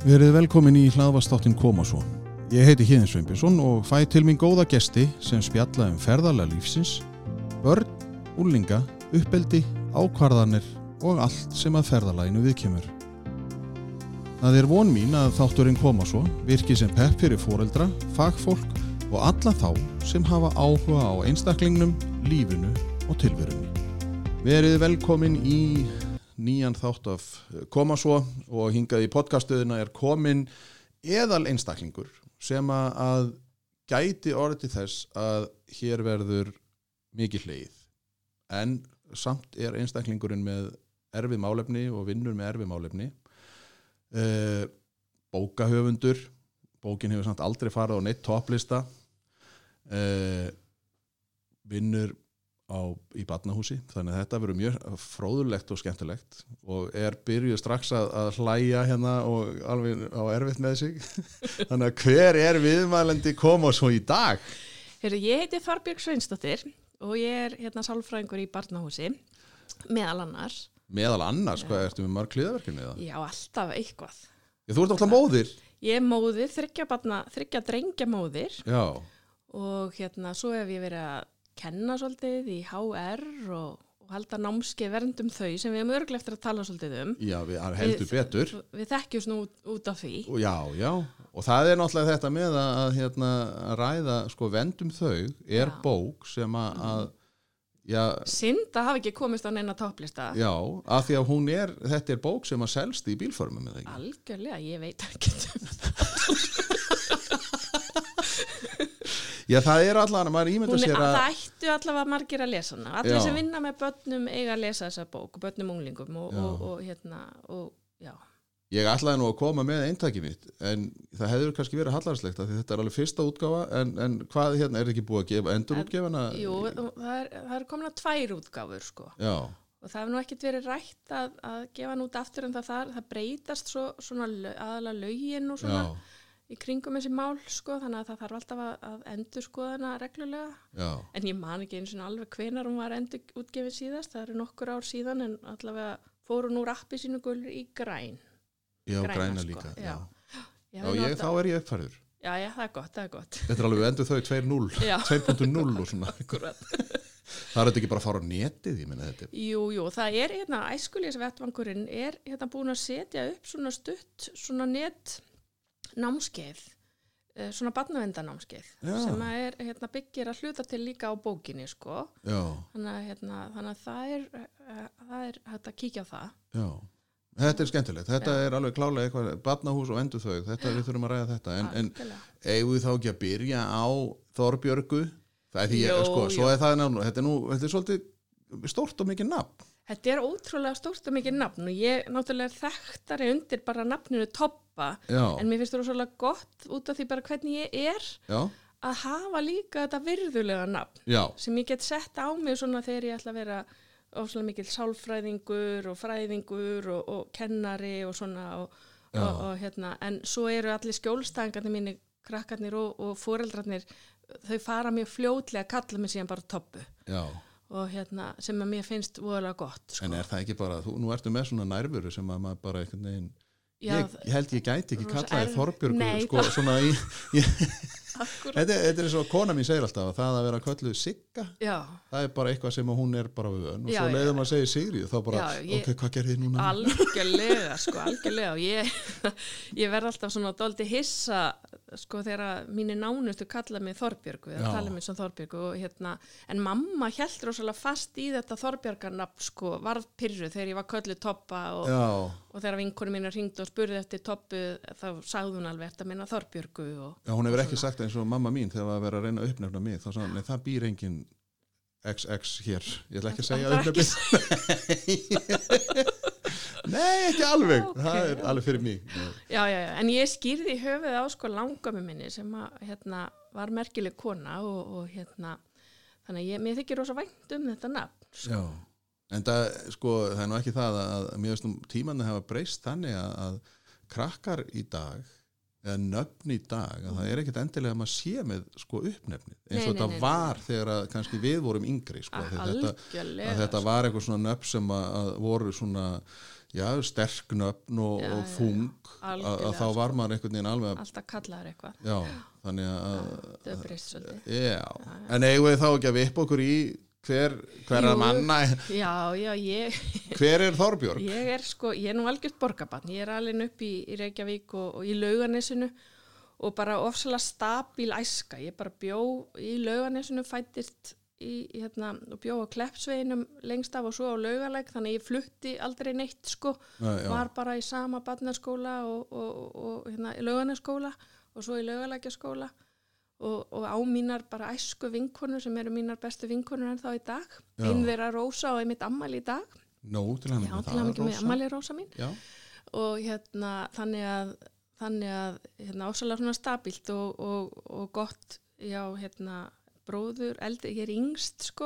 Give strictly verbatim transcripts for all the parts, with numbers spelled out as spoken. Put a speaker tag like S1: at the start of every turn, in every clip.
S1: Verið velkomin í hlaðvarpsþáttinn Koma svo. Ég heiti Héðinn Sveinbjörnsson og fæ til mín góða gesti sem spjalla um ferðalag lífsins, börn, unglinga, uppeldi, ákvarðanir og allt sem að ferðalaginu viðkemur. Það er von mín að þátturinn Koma svo virki sem pepp fyrir foreldra, fagfólk og alla þá sem hafa áhuga á einstaklingnum, lífinu og tilverunni. Verið velkomin í nýjan þátt af Koma svo og hingað í podcastuðina er komin eðal einstaklingur sem að gæti orðið til þess að hér verður mikið hlegið. En samt er einstaklingurinn með erfið málefni og vinnur með erfið málefni. Uh, bókahöfundur, bókin hefur samt aldrei farið á neitt topplista. Uh, vinnur á, í barnahúsi, þannig að þetta verður mjög fróðulegt og skemmtilegt og er byrjuð strax að, að hlæja hérna og alveg á erfitt með sig. Þannig að hver er viðmælandi Koma svo í dag?
S2: Heyrðu, ég heiti Þorbjörg Sveinsdóttir og ég er hérna sálfræðingur í barnahúsi, meðal annars.
S1: Meðal annars, hvað ertu með mörg hliðarverkefni eða?
S2: Já, alltaf eitthvað.
S1: Já, þú ert alltaf móðir?
S2: Ég er móðir, þriggja barna, þriggja drengja móðir.
S1: Já.
S2: Og hérna, svo hef ég verið að kenna svolítið í H R og, og halda námskeið verndum þau sem við erum örglega eftir að tala svolítið um.
S1: Já, við heldur betur.
S2: Við, við þekkjumst nú út, út af því.
S1: Og já, já. Og það er náttúrulega þetta með að, að hérna, ræða, sko, verndum þau er já. Bók sem að, að já,
S2: synd að hafa ekki komist á neina topplista.
S1: Já, af því að hún er, þetta er bók sem að selst í bílformum, eða ekki?
S2: Algjörlega, ég veit ekki um það.
S1: Já, það er allavega, maður ímynda sér að...
S2: Það ættu allavega margir að lesa hana. Allir já. Sem vinna með börnum eiga að lesa þessa bók, börnum unglingum og, og, og hérna, og já.
S1: Ég ætlaði nú að koma með eintaki mitt, en það hefur kannski verið hallarslegt, af því þetta er alveg fyrsta útgáfa, en, en hvað hérna, er ekki búið að gefa endurútgefana?
S2: Jú, það er, það er komin að tvær útgáfur, sko.
S1: Já.
S2: Og það hefur nú ekkert verið rætt að, að gefa hann út aftur, en það, það, það breytast svo, svona aðalega lögin og svona... Já. Í kringum þessi mál, sko, þannig að það þarf alltaf að, að endur skoða hana reglulega. Já. En ég man ekki eins og alveg hvenar hún var endur útgefið síðast, það eru nokkur ár síðan, en allavega fóru nú rappi sínu gulur í græn.
S1: Já, græna, græna sko. Líka. Já, já. já ég, þá er ég uppfærður.
S2: Já, já, það er gott, það er gott.
S1: Þetta er alveg endur þau tvö null, tvö punkt null og svona.
S2: Akkurat.
S1: Það er þetta ekki bara að fara á netið, ég meina þetta.
S2: Jú, jú, það er hérna, æskulýðsvettvangurinn er hérna búin að setja upp svona stutt, svona net námskeið, svona barnavendanámskeið sem að er hérna, byggir að hluta til líka á bókinni sko. Þannig að, hérna, þannig að það er það er hægt að kíkja á það.
S1: Já, þetta er skemmtilegt, þetta Já. Er alveg klálega eitthvað, barnahús og endur þau, þetta við þurfum að ræða þetta, en, en eigum við þá ekki að byrja á Þorbjörgu, það er því, jó, sko, svo er það náttúrulega, þetta er nú, þetta er svolítið stórt og mikið nafn.
S2: Þetta er ótrúlega stórt og mikið nafn og ég náttúrulega þekktari undir bara nafninu Tobba, Já. En mér finnst það svolítið gott út af því bara hvernig ég er Já. Að hafa líka þetta virðulega nafn Já. Sem ég get sett á mig svona þegar ég ætla að vera óslega mikil sálfræðingur og fræðingur og, og kennari og svona og, og, og hérna, en svo eru allir skjólstæðingarnir mínir, krakkarnir og, og foreldrarnir, þau fara mjög fljótlega að kalla mig síðan bara Tobbu. Já. Og hérna, sem að mér finnst voðalega gott. Sko.
S1: En er það ekki bara, þú, nú ertu með svona nærveru sem að maður bara einhvern veginn, Já, ég, ég held ég gæti ekki kallaði Þorbjörgu, sko, það... svona í, ég, þetta, þetta er svo, kona mín segir alltaf að það að vera kölluð Sigga, Já. Það er bara eitthvað sem hún er bara við vön og Já, svo leiðum að segja Sigríð, þá bara, Já, ég, ok, hvað gerði þið núna?
S2: Algjörlega, sko, algjörlega, og ég, ég verð alltaf svona dálítið hissa, sko, þegar mínir nánustu kallaði mig Þorbjörgu, eða talaði mig sem Þorbjörgu og hérna, en mamma hélt rosalega fast í þetta Þorbjörgarnafn, sko, varð pirruð þegar ég var kölluð Tobba og, og þegar vinkonum mínar hringdi og spurði eftir Tobbu, þá sagði hún alveg eftir að minna Þorbjörgu og,
S1: Já, hún hefur ekki sagt eins og mamma mín þegar að vera að reyna að uppnefna mig, þá sagði hún, nei, það býr engin X X hér, ég ætla ekki að segja uppnefni. Nei, ekki alveg, okay, það er alveg fyrir mig.
S2: Já, já, já, en ég skýrði í höfuð á sko langammi minni sem að, hérna, var merkileg kona og, og hérna, þannig að ég, mér þykir rosa vænt um þetta nafn. Sko.
S1: Já, en það, sko, það er nú ekki það að, að mér veist um tímanni hafa breyst þannig að, að krakkar í dag eða nöfn í dag að mm. það er ekkert endilega að maður sé með sko uppnefnið eins og þetta var nei. Þegar að kannski við vorum yngri sko, að, þetta, að þetta var eitthvað svona nöfn sem að, að voru svona já, sterk nöfn og, já, og þung að, að þá var maður einhvern veginn alveg
S2: alltaf kallaður eitthvað
S1: já, þannig að
S2: það er breyst svolítið
S1: já, já. En eigum við þá ekki að vippa okkur í hver, hver er manna
S2: já, já, ég
S1: hver er Þorbjörg?
S2: Ég er sko, ég er nú algjört borgarbarn ég er alveg upp í, í Reykjavík og, og í Laugarnesinu og bara ofsalega stabíl æska ég bara bjó í Laugarnesinu fættist í, hérna, og bjó á Kleppsveginum lengst af og svo á Laugalæk þannig ég flutti aldrei neitt sko Nei, var bara í sama barnaskóla og, og, og hérna, í Laugarnesskóla og svo í Laugalækjaskóla Og, og á mínar bara æsku vinkonur sem eru mínar bestu vinkonur en þá í dag einn þeirra Rósa og einmitt ammæli í dag
S1: Nó, til hann
S2: já, til hann ekki með ammæli Rósa mín
S1: já.
S2: Og hérna þannig að þannig að hérna ósalega svona stabílt og, og, og gott já, hérna bróður eldri, ég er yngst sko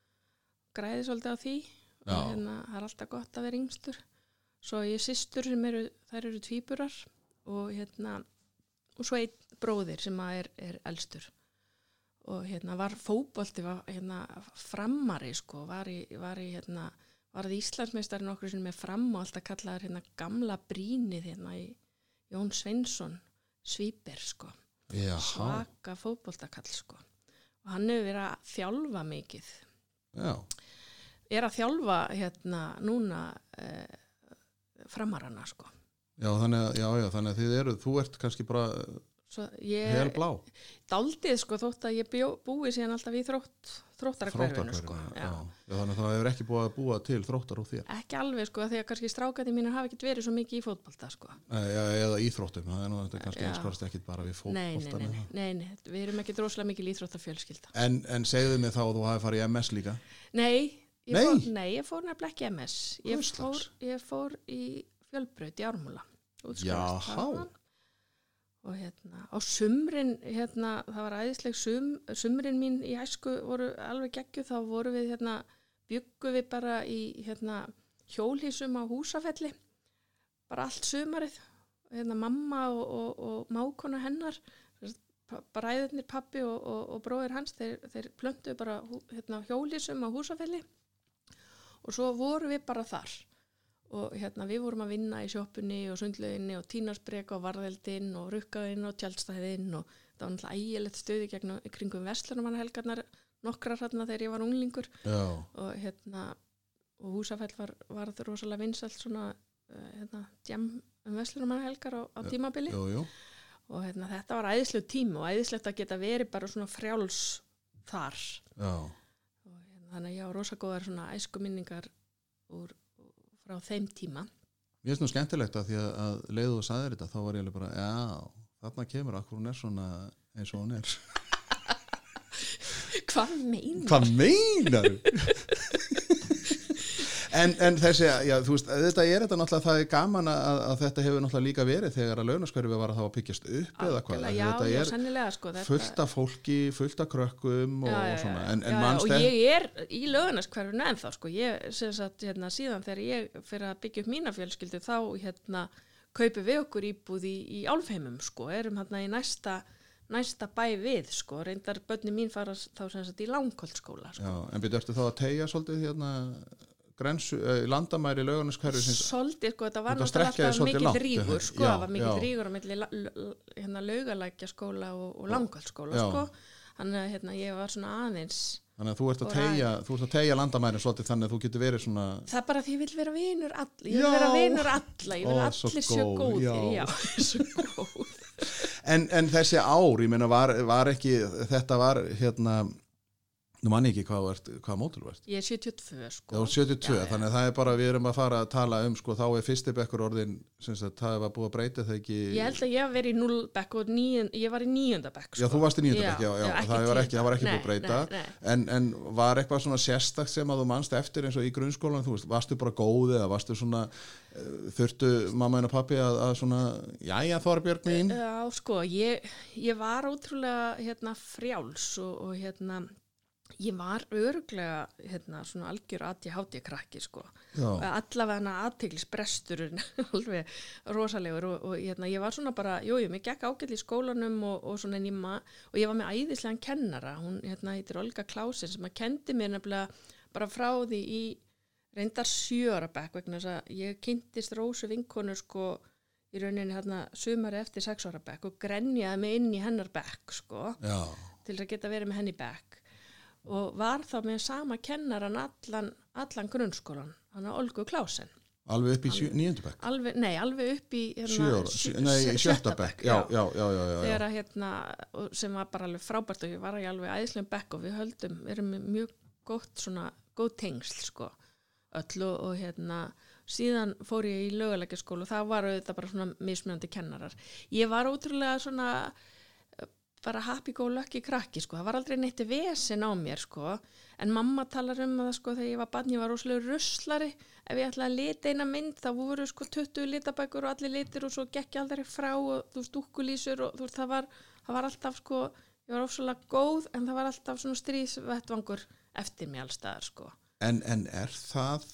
S2: græði svolítið á því já. Og hérna það er alltaf gott að vera yngstur svo ég er systur sem eru þær eru tvíburar og hérna og svo einn bróðir sem er, er elstur og hérna var fótbolti var hérna Framari sko var í, var í hérna varð Íslandsmeistarinn okkur sem með Fram og alltaf kallaður hérna gamla brínið hérna í Jón Sveinsson Svíber sko
S1: Já.
S2: svaka fótboltakall sko og hann hefur verið að þjálfa mikið
S1: Já.
S2: er að þjálfa hérna núna eh, Framarana sko
S1: Já, þannig að, já, já, þannig að þið eru, þú ert kannski bara helblá.
S2: Daldið sko þótt að ég bjó, búi síðan alltaf í þrótt, þróttarakverfinu sko.
S1: Já. Já. Já, þannig að það hefur ekki búið að búa til þróttar úr þér.
S2: Ekki alveg sko, því að kannski strákandi mínir hafa ekkert verið svo mikið í fótbolta sko.
S1: Já, eða íþróttum, það er nú þetta kannski einskvarst ekkert bara við fótbolta.
S2: Nei, nei, nei, nei, nei, við erum ekki droslega mikið íþróttafjölskylda.
S1: En, en segðu mig þá að þú hafi farið í M S líka?
S2: Nei, ég
S1: nei?
S2: Fór, nei, ég fór nefnilega ekki M S. Ég fór, ég fór í Fjölbraut í Ármúla.
S1: Jáhá.
S2: Og hérna, á sumrin, hérna, það var æðisleg sum, sumrin mín í æsku voru alveg geggjuð, þá voru við, hérna, bjuggu við bara í, hérna, hjólhísum á Húsafelli, bara allt sumarið, hérna, mamma og, og, og mákona hennar, bræðurnir pappi og, og, og bróðir hans, þeir, þeir plöntuðu bara, hérna, hjólhísum á Húsafelli og svo voru við bara þar. Og hérna við vorum að vinna í sjoppunni og sundlauginni og Tínarsbrek og Varðeldinn og Rukkaðinn og Tjaldstæðinn og það var náttúrulega ægilegt stuði gegn kringum Verslunarmannahelgarnar nokkrar hérna þegar ég var unglingur
S1: Já.
S2: og hérna og Húsafell var, var það rosalega vinsælt svona hérna djam um Verslunarmannahelgar á, á tímabili
S1: jú, jú.
S2: Og hérna þetta var æðisleg tími og æðislegt að geta verið bara svona frjáls þar
S1: Já.
S2: Og hérna, þannig að ég á rosa góðar svona æsku minningar úr frá þeim tíma.
S1: Mér finnst nú skemmtilegt að því að, að leiðu og sagðir þetta þá var ég alveg bara, já, þarna kemur akkur hún er svona eins og hún er.
S2: Hvað meinar?
S1: Hvað meinar? en, en þessi, já, þú veist, þetta er þetta náttúrulega, það er gaman að, að þetta hefur náttúrulega líka verið þegar að launaskörfi var að það var byggjast upp eða hvað.
S2: Já,
S1: þetta
S2: já,
S1: er
S2: sennilega, sko. Þetta...
S1: fullt af fólki, fullt af krökkum og,
S2: já, já,
S1: og svona. En,
S2: já,
S1: en
S2: já,
S1: manst
S2: og ég er í launaskörfinu ennþá, sko. Ég, sem sagt, hérna, síðan þegar ég fyrir að byggja upp mína fjölskyldu, þá, hérna, kaupum við okkur íbúð í, í Álfheimum, sko. Erum hérna í næsta, næsta bæ við, sko. Reyndar börnin mín fara þá sem sagt í Langholtsskóla, sko.
S1: Já, en byrju eftir þá að teygja svolítið hérna grensu, eh, landamæri laugarneskverfi
S2: svolítið, sko, þetta var náttúrulega alltaf mikill rígur, sko, það var mikill rígur á milli hérna Laugalækjaskóla og, og Langholtsskóla, sko þannig að hérna ég var svona aðeins
S1: þannig að þú ert að teygja, þú ert að teygja landamæri svolítið þannig að þú getur verið svona
S2: það er bara að ég vil vera vinur alla ég vil já. vera vinur alla, ég vil
S1: Ó,
S2: allir sjö góðir, já, já svo góð
S1: en, en þessi ár, ég meina var, var ekki þetta var hérna nú manni ekki hvað, ert, hvað mótul vart.
S2: Ég er sjötíu og tvö sko.
S1: Já, sjötíu og tvö,
S2: já,
S1: þannig að það er bara við erum að fara að tala um sko þá er fyrsti bekkur orðin sem sagt það var búið að breyta það ekki.
S2: Ég held að ég hef verið í núll bekk og níun, ég var í níunda bekk sko.
S1: Já, þú varst í níunda bekk, já, já,
S2: já
S1: það var ekki, það var ekki
S2: nei,
S1: búið að breyta.
S2: Nei, nei.
S1: En, en var eitthvað svona sérstakt sem að þú manst eftir eins og í grunnskólan, þú veist, varstu bara góð eða varstu svona þurftu mamma og pappi að, að svona jæja Þorbjörg mín?
S2: Já, sko, ég, ég var ótrúlega hérna frjáls og, og hérna ég var öruglega hérna, svona algjör A D H D krakki sko. Allavega athyglisbresturinn alveg rosalegur og, og hérna, ég var svona bara, jújú, mér gekk ágætlega í skólanum og, og svona nýma og ég var með æðislegan kennara, hún hérna heitir Olga Klausen sem að kendi mér nefnilega bara frá því í reyndar sjö ára bekk vegna þess að ég kynntist Rósu vinkonu sko í rauninni hérna sumari eftir sex ára bekk og grenjaði mig inn í hennar bekk sko Já. Til að geta verið með henni bekk og var þá með sama kennaran allan, allan grunnskólan, hann að Olgu Klausen.
S1: Alveg upp í níundu bekk?
S2: Alveg, nei, alveg upp í hérna,
S1: sjö ára, sjö, nei, sjötta bekk, já, já, já, já, já.
S2: Þegar að hérna, sem var bara alveg frábært og ég var í alveg æðislegum bekk og við höldum, við erum mjög gott svona, góð tengsl, sko, öll og, og hérna, síðan fór ég í Laugalækjarskóla og það var auðvitað bara svona mismunandi kennarar. Ég var ótrúlega svona, bara happy go lucky krakki sko, það var aldrei neitt vesen á mér sko, en mamma talar um það sko þegar ég var barn, ég var rosalega ruslari, ef ég ætlaði að lita eina mynd þá voru sko tuttugu litabækur og allir litir og svo gekk ég aldrei frá og þú veist dúkkulísur og þú veist það var, það var alltaf sko, ég var rosalega góð en það var alltaf svona stríðsvettvangur eftir mig allstaðar sko.
S1: En, en er það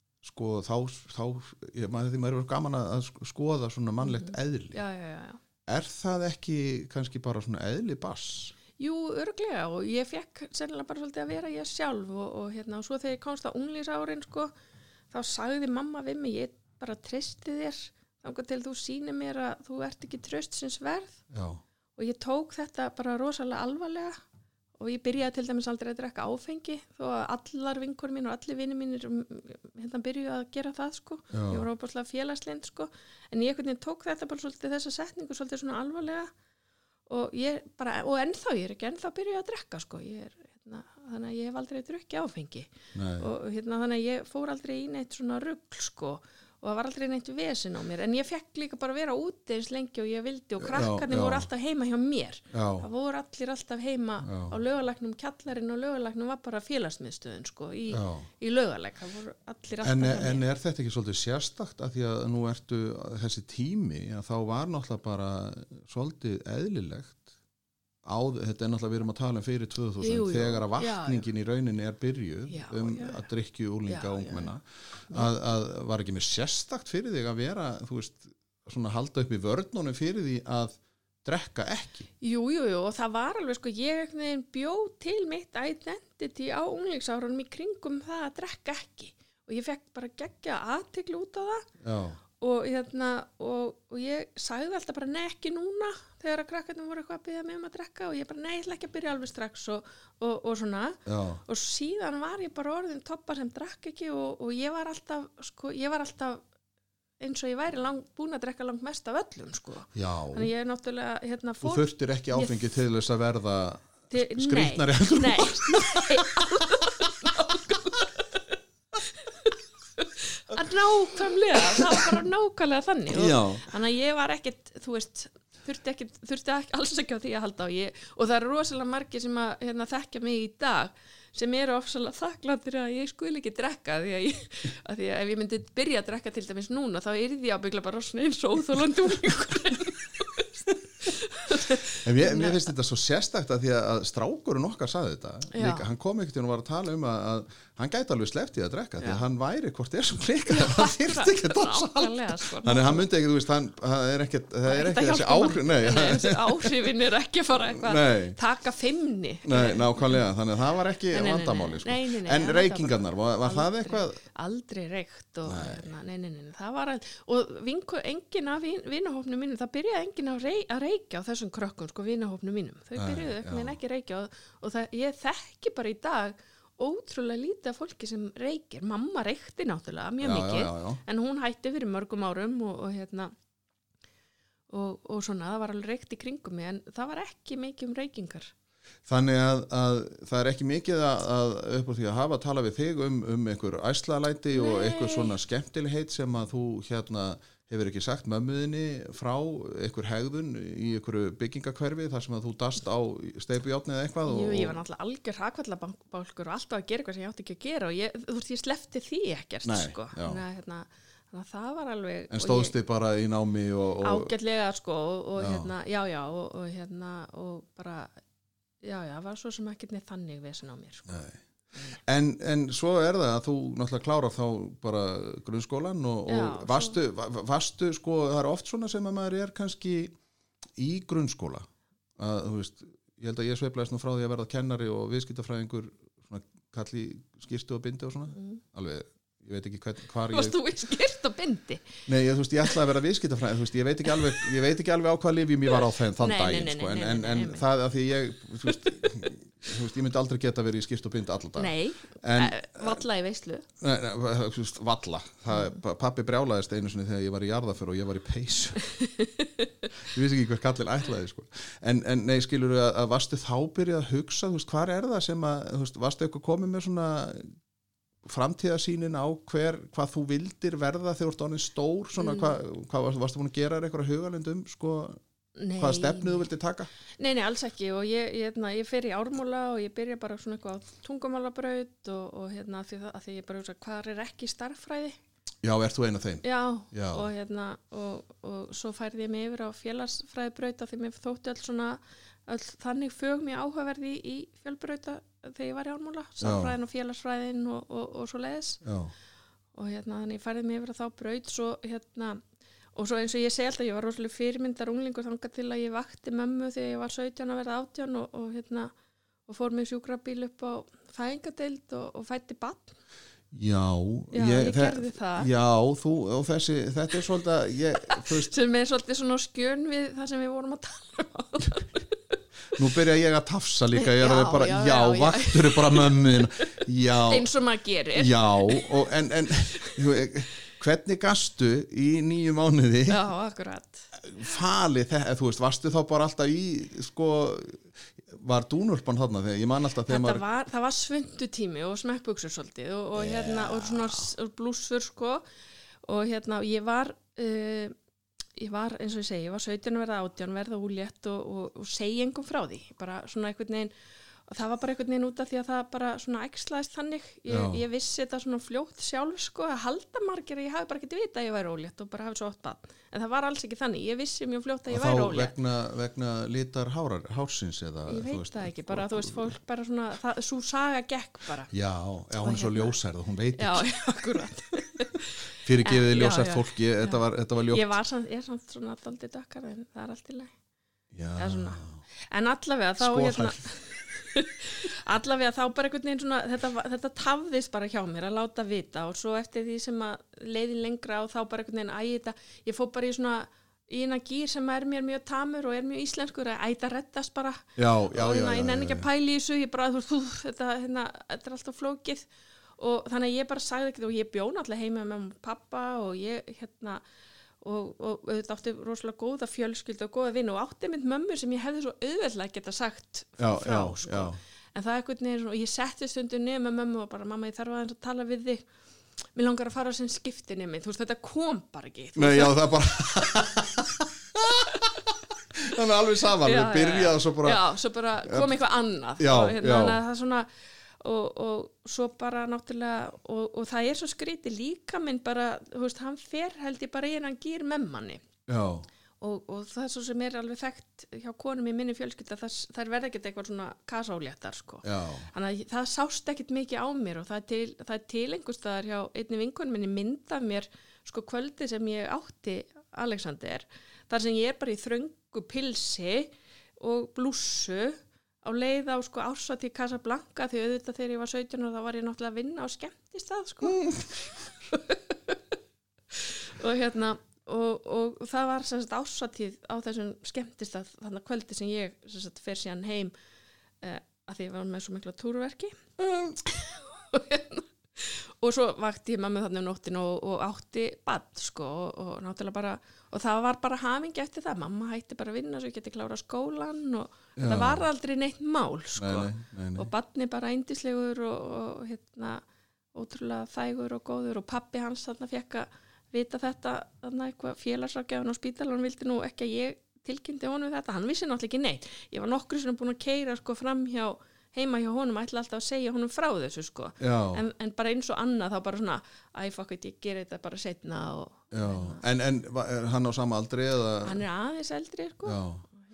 S1: sko þá, þá ég maður því maður er gaman að skoða svona mannlegt mm. eðli.
S2: Já, já, já, já.
S1: Er það ekki kannski bara svona eðli bass?
S2: Jú, örglega og ég fekk sennilega bara svolítið að vera ég sjálf og, og hérna og svo þegar ég komst á unglingsárin sko, þá sagði mamma við mig, ég bara treysti þér þangað til þú sýnir mér að þú ert ekki traustsins verð. Já. Og ég tók þetta bara rosalega alvarlega og ég byrjaði til dæmis aldrei að drekka áfengi þó að allar vinkonur mín og allir vinir mínir hérna byrjuðu að gera það sko. Já. Ég var óbúslega félagslynd sko en ég einhvern veginn tók þetta bara svolítið þessa setningu svolítið svona alvarlega og ég bara, og ennþá ég er ekki ennþá byrjuð að drekka sko ég er, hérna, þannig að ég hef aldrei drukkið áfengi Nei. Og hérna þannig að ég fór aldrei í neitt svona rugl sko og það var aldrei neitt vesen á mér en ég fekk líka bara að vera úti eins lengi og ég vildi og krakkarnir voru alltaf heima hjá mér já. Það voru allir alltaf heima já. Á Laugalæknum kjallarinn og Laugalæknum var bara félagsmiðstöðin sko í, í Laugalæk það voru allir alltaf
S1: en,
S2: hjá mér
S1: en er þetta ekki svolítið sérstakt að því að nú ertu þessi tími að þá var náttúrulega bara svolítið eðlilegt á, þetta er náttúrulega við erum að tala um fyrir tvö þúsund jú, jú. Þegar að vakningin já, já. Í rauninni er byrjuð já, um já, að drykju úlinga og ungmenna að, að var ekki mér sérstakt fyrir þig að vera þú veist, svona halda upp í vörnunum fyrir því að drekka ekki
S2: Jú, jú, jú, og það var alveg sko, ég bjóð til mitt identity á unglingsárunum í kringum það að drekka ekki og ég fekk bara geggja athygli út á það já. Og hérna og, og ég sagði alltaf bara nei ekki núna þegar að krakkarnir voru eitthvað að biðja mig um að drekka og ég bara nei ég ætla ekki að byrja alveg strax og, og, og svona Já. Og síðan var ég bara orðin toppa sem drakk ekki og, og ég var alltaf sko ég var alltaf eins og ég væri lang, búin að drekka langt mest af öllum sko Já. Þannig ég er náttúrulega hérna fór
S1: Þú þurftir ekki áfengi ég, til þess að verða
S2: til,
S1: skrýtnari heldur
S2: Nei, nei nákvæmlega, það var bara nákvæmlega þannig og þannig að ég var ekkert þú veist, þurfti, ekki, þurfti ekki, alls ekki á því að halda á ég og það eru rosalega margir sem að hérna, þekkja mig í dag sem eru ofsalega þakklátir að ég skul ekki drekka því að, ég, að því að ef ég myndi byrja að drekka til dæmis núna þá er því ábyggla bara svona eins og óþólandi úlingur
S1: En mér, mér finnst þetta svo sérstakt að því að strákurinn okkar sagði þetta líka, hann kom ekkert og var að tala um að, að hann gæti alveg sleppt í að drekka því að hann væri hvort er sem klika hann þyrfti ekki að dosa sko, þannig að hann myndi ekki, þú veist, hann, það er ekki það er ekki þessi áhrif nei, nei, þessi áhrifin er ekki að fara eitthvað taka fimmni nei, nákvæmlega, þannig að það var ekki nei, nei, vandamáli sko. nei, nei, nei, en reykingarnar, var, var aldrei, það eitthvað
S2: aldrei reykt og nei. Nei, nei, nei, það var aldrei, og vinko, enginn af vinahópnum mínum, það byrjaði enginn að, rey, að reykja á þessum krökkum, sko, vinahópnum mínum þau byrjuðu ekki reykja og, og það, ég þekki bara í dag ótrúlega lítið af fólki sem reykir mamma reykti náttúrulega mjög já, mikið já, já, já. En hún hætti fyrir mörgum árum og, og hérna og, og svona það var alveg reykt í kringum mig en það var ekki mikið um reykingar
S1: Þannig að, að það er ekki mikið að, að upp á því að hafa að tala við þig um, um einhver æslalæti Nei. Og einhver svona skemmtilegheit sem að þú hérna hefur ekki sagt mömmuðinni frá einhver hegðun í einhverju byggingakverfi þar sem að þú dast á steypujárni eða eitthvað og...
S2: Jú, ég var náttúrulega algjör hrakvallabálkur og alltaf að gera eitthvað sem ég átti ekki að gera og ég, þú veist, ég sleppti því ekkert, Nei, sko. Þannig að, hérna, þannig að það var alveg...
S1: En stóðst þið bara í námi og... og...
S2: Ágætlega, sko, og, og já. hérna, já, já, og, og hérna, og bara... já, já, var svo sem ekki neitt þannig vesen á mér sko.
S1: en, en svo er það að þú náttúrulega klárar þá bara grunnskólan og, já, og vastu, svo... vastu sko, það er oft svona sem að maður er kannski í grunnskóla að þú veist, ég held að ég sveiflaðist nú frá því að verða kennari og viðskiptafræðingur svona kalli skyrtu og bindi og svona mm. alveg ég veit ekki hvern, hvar ég...
S2: Varst þú í skýrt og bindi?
S1: Nei, ég, þú veist, ég ætlaði að vera viðskiptafræðingur, þú veist, ég veit ekki alveg, ég veit ekki alveg á hvað lyfjum ég var á þann, þann
S2: nei,
S1: daginn,
S2: nei, nei,
S1: sko, en,
S2: nei,
S1: en,
S2: nei,
S1: en
S2: nei,
S1: það að því ég, þú veist, þú veist, ég myndi aldrei geta verið í skýrt og bindi allan dag.
S2: Nei,
S1: en,
S2: uh, valla í veislu.
S1: Nei, nei, þú veist, valla. Það, pappi brjálaðist einu sinni þegar ég var í jarðaför og ég var í peysu. Ég vissi ekki hver kallinn ætlaði, sko. En, en nei, skilur þú að, að varstu þá byrjað að hugsa, þú veist, hvar er það sem að, þú veist, varstu eitthvað komið með svona framtíðarsýnin á hver, hvað þú vildir verða þegar þú ert orðin stór, svona, mm. hvað, hvað varstu, varstu búin að gera eitthvað hugalindum, sko,
S2: nei.
S1: Hvaða stefnu þú vildir taka?
S2: Nei, nei, alls ekki og ég, ég, hérna, ég fer í Ármúla og ég byrja bara svona eitthvað á tungumálabraut og, og hérna, því, að því ég bara hugsa, hvað er ekki starffræði?
S1: Já, ert þú einn af þeim?
S2: Já,
S1: Já. Og,
S2: hérna, og, og svo færði ég mig yfir á félagsfræðibraut af því mér þótti öll svona, öll þannig fög mér áhugaverði í, í fjölbrauta þegar ég var í Ármúla, samfræðin og félagsfræðin og, og, og svo leiðis. Já. Og hérna, þannig ég færði mig yfir á þá braut, svo hérna, og svo eins og ég segi alltaf, ég var rosalega fyrirmyndar unglingur þangað til að ég vakti mömmu þegar ég var sautján að verða átján og, og hérna, og fór með sjúkrabíl upp á fæðingadeild og, og fæddi barn.
S1: Já,
S2: já, ég, ég gerði það.
S1: Já, þú, og þessi, þetta er svolítið, ég, þú veist.
S2: Sem er svolítið svona skjön við það sem við vorum að tala um.
S1: Nú byrja ég að tafsa líka, ég er
S2: já,
S1: bara,
S2: já,
S1: já,
S2: já
S1: vaktur er bara mömmin, já.
S2: Eins og maður gerir.
S1: Já, og en, en, hvernig gastu í nýju mánuði?
S2: Já, akkurat.
S1: Falið þetta, þú veist, varstu þá bara alltaf í, sko, var dúnurpan þarna þegar, ég man alltaf þegar
S2: maður...
S1: Var,
S2: það var svundutími og smekkbuxur svolítið og, og yeah. hérna, og svona blúsur, sko, og hérna, ég var... Uh, ég var, eins og ég segi, ég var sautján að verða átján, verða úlétt og, og, og segja engum frá því, bara svona einhvern veginn, og það var bara einhvern veginn út af því að það bara svona æxlaðist þannig, ég, ég vissi þetta svona fljótt sjálf, sko, að halda margir að ég hafi bara getið vita að ég væri ólétt og bara hafi svo oft barn, en það var alls ekki þannig, ég vissi mjög fljótt að ég væri ólétt. Og þá
S1: vegna, vegna litar hárar, hársins eða?
S2: Ég veit það ekki, bara þú veist, fólk bara svona, það, svo saga gekk bara.
S1: Já, já, hún er svo ljósærð og hún veit ekki.
S2: Já, akkurat.
S1: Fyrir gefið ljósært fólk, ég, þetta, var, þetta var ljótt.
S2: Ég var samt, ég er samt svona aldrei dökkar en það er allt í lagi. Já. En allavega þá hérna, allavega þá bara einhvern veginn svona, þetta, þetta tafðist bara hjá mér að láta vita og svo eftir því sem að leiðin lengra og þá bara einhvern veginn að þetta, ég fór bara í svona, í eina gýr sem er mér mjög tamur og er mjög íslenskur að æta reddast bara.
S1: Já, já,
S2: og
S1: já.
S2: Ég nenni ekki að pæla í þessu, ég bara, þú veist, þetta, hérna, þetta er alltaf flókið. Og þannig að ég bara sagði ekkert og ég bjó náttúrulega heima með mamma og pappa og ég hérna og, og auðvitað átti rosalega góða fjölskyldu og góða vini og átti mynd mömmu sem ég hefði svo auðveldlega geta sagt
S1: já,
S2: frá
S1: já,
S2: sko. Já. En það er eitthvað neður og ég setti stundu niður með mömmu og bara mamma ég þarf aðeins að tala við þig, mér langar að fara sem skipti nemi, þú veist þetta kom bara ekki.
S1: Nei já það er bara það er alveg saman, við byrjaði og svo bara
S2: já, svo bara kom eitthvað annað
S1: já,
S2: og hérna
S1: já.
S2: það er svona Og, og svo bara náttúrulega og, og það er svo skrítið líka minn bara, þú veist, hann fer held ég bara í hann gýr með manni og, og það er svo sem er alveg þekkt hjá konum í minni fjölskylda það, það er verið ekkert eitthvað svona kasáléttar sko. Þannig að það sást ekkert mikið á mér og það er til, það er til einhvers staðar hjá einni vinkonum minni mynda mér sko kvöldi sem ég átti Alexander, þar sem ég er bara í þröngu pilsi og blússu á leið á sko ársati í Casablanca því auðvitað þegar ég var sautján og þá var ég náttúrulega að vinna á skemmtistað sko og hérna og, og það var sem sagt ársatið á þessum skemmtistað þannig að kvöldi sem ég sem sagt fer síðan heim eh, að því ég var með svo mikla túrverki mm. og hérna og svo vakti ég mamma þarna um nóttin og, og átti bad sko og, og náttúrulega bara og það var bara hamingi eftir það mamma hætti bara að vinna svo ég geti klára skólan og já. Það var aldrei neitt mál sko nei, nei, nei, nei. Og barni bara eindislegur og, og hérna ótrúlega þægur og góður og pappi hans þarna fekk að vita þetta þarna eitthvað félagsráðgjafinn á spítalanum vildi nú ekki að ég tilkynnti honum þetta hann vissi náttúrulega ekki neitt ég var nokkru sem búin að keyra sko fram hjá heima hjá honum ætla alltaf að segja honum frá þessu sko en, en bara eins og annað þá bara svona æ fuck it, ég gera þetta bara setna og,
S1: en, en er hann á sama aldri eða?
S2: Hann er aðeins eldri sko
S1: já.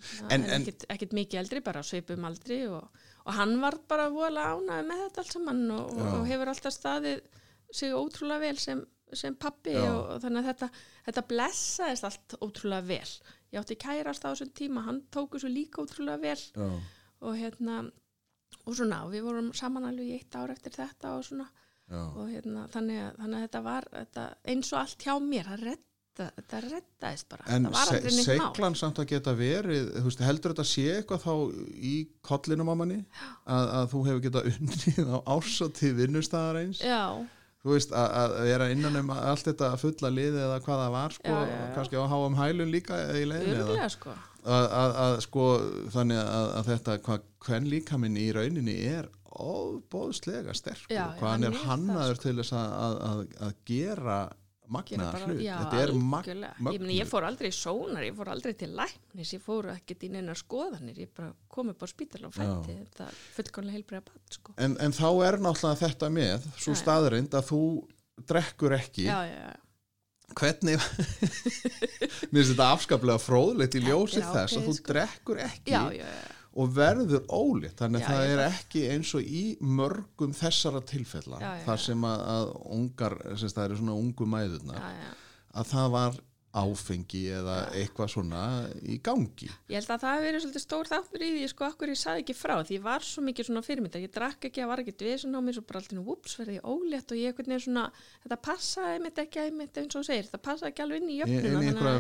S2: hérna, en, en ekkit, ekkit mikið eldri, bara svipum aldri og, og hann var bara voðalega ánægður með þetta allt saman og, og hefur alltaf staðið sig ótrúlega vel sem, sem pabbi og, og þannig að þetta, þetta blessaðist allt ótrúlega vel. Ég átti kærast á þessum tíma, hann tók þessu líka ótrúlega vel Já. og hérna og svona, og við vorum saman alveg í eitt ár eftir þetta og svona Já. og hérna, þannig að, þannig að þetta var þetta, eins og allt hjá mér, það redda, þetta reddaðist bara.
S1: En se, seglan samt að geta verið, þú veist, heldur þetta sé eitthvað þá í kollinum á manni að, að þú hefur getað unnið á ársóttíð vinnustæðar eins? Já. Þú veist, að, að vera innan um allt þetta fulla liði eða hvað það var, sko, já, já, já. kannski á háum hælun líka í leiðinni. Örgulega, sko. Að, að, að, sko, þannig að, að þetta, hvað hvern líkaminn í rauninni er óbóðslega sterkur. Já, hvað hann er hannaður sko. Til þess að, að, að gera magnaðar hlut. Já, þetta er mag,
S2: ég, meni, ég fór aldrei í sónar, ég fór aldrei til læknis, ég fór ekkert í neina skoðanir, ég bara kom upp á spítala og fætti þetta fullkomlega heilbrigða barn, sko.
S1: En, en þá er náttúrulega þetta með, svo staðreind að þú drekkur ekki. Já, já, já. Hvernig, mér finnst þetta afskaplega fróðlegt í ljósi þess að þú sko. Drekkur ekki. Já, já, já. Og verður ólétt, þannig að já, það er ekki eins og í mörgum þessara tilfella, já, já, þar sem að, að ungar, sem það eru svona ungu mæðurnar, já, já. Að það var áfengi eða já. Eitthvað svona í gangi.
S2: Ég held að það hefur verið svolítið stór þáttur í því, sko, okkur ég sagði ekki frá, því ég var svo mikið svona fyrirmynda, ég drakk ekki, ég var ekki dvesen á mér, svo bara alltaf nú, ups, verði ég ólétt og ég eitthvað neður svona, þetta passaði mitt ekki að mitt eins og segir, þetta passaði ekki alveg inn í jöfnuna,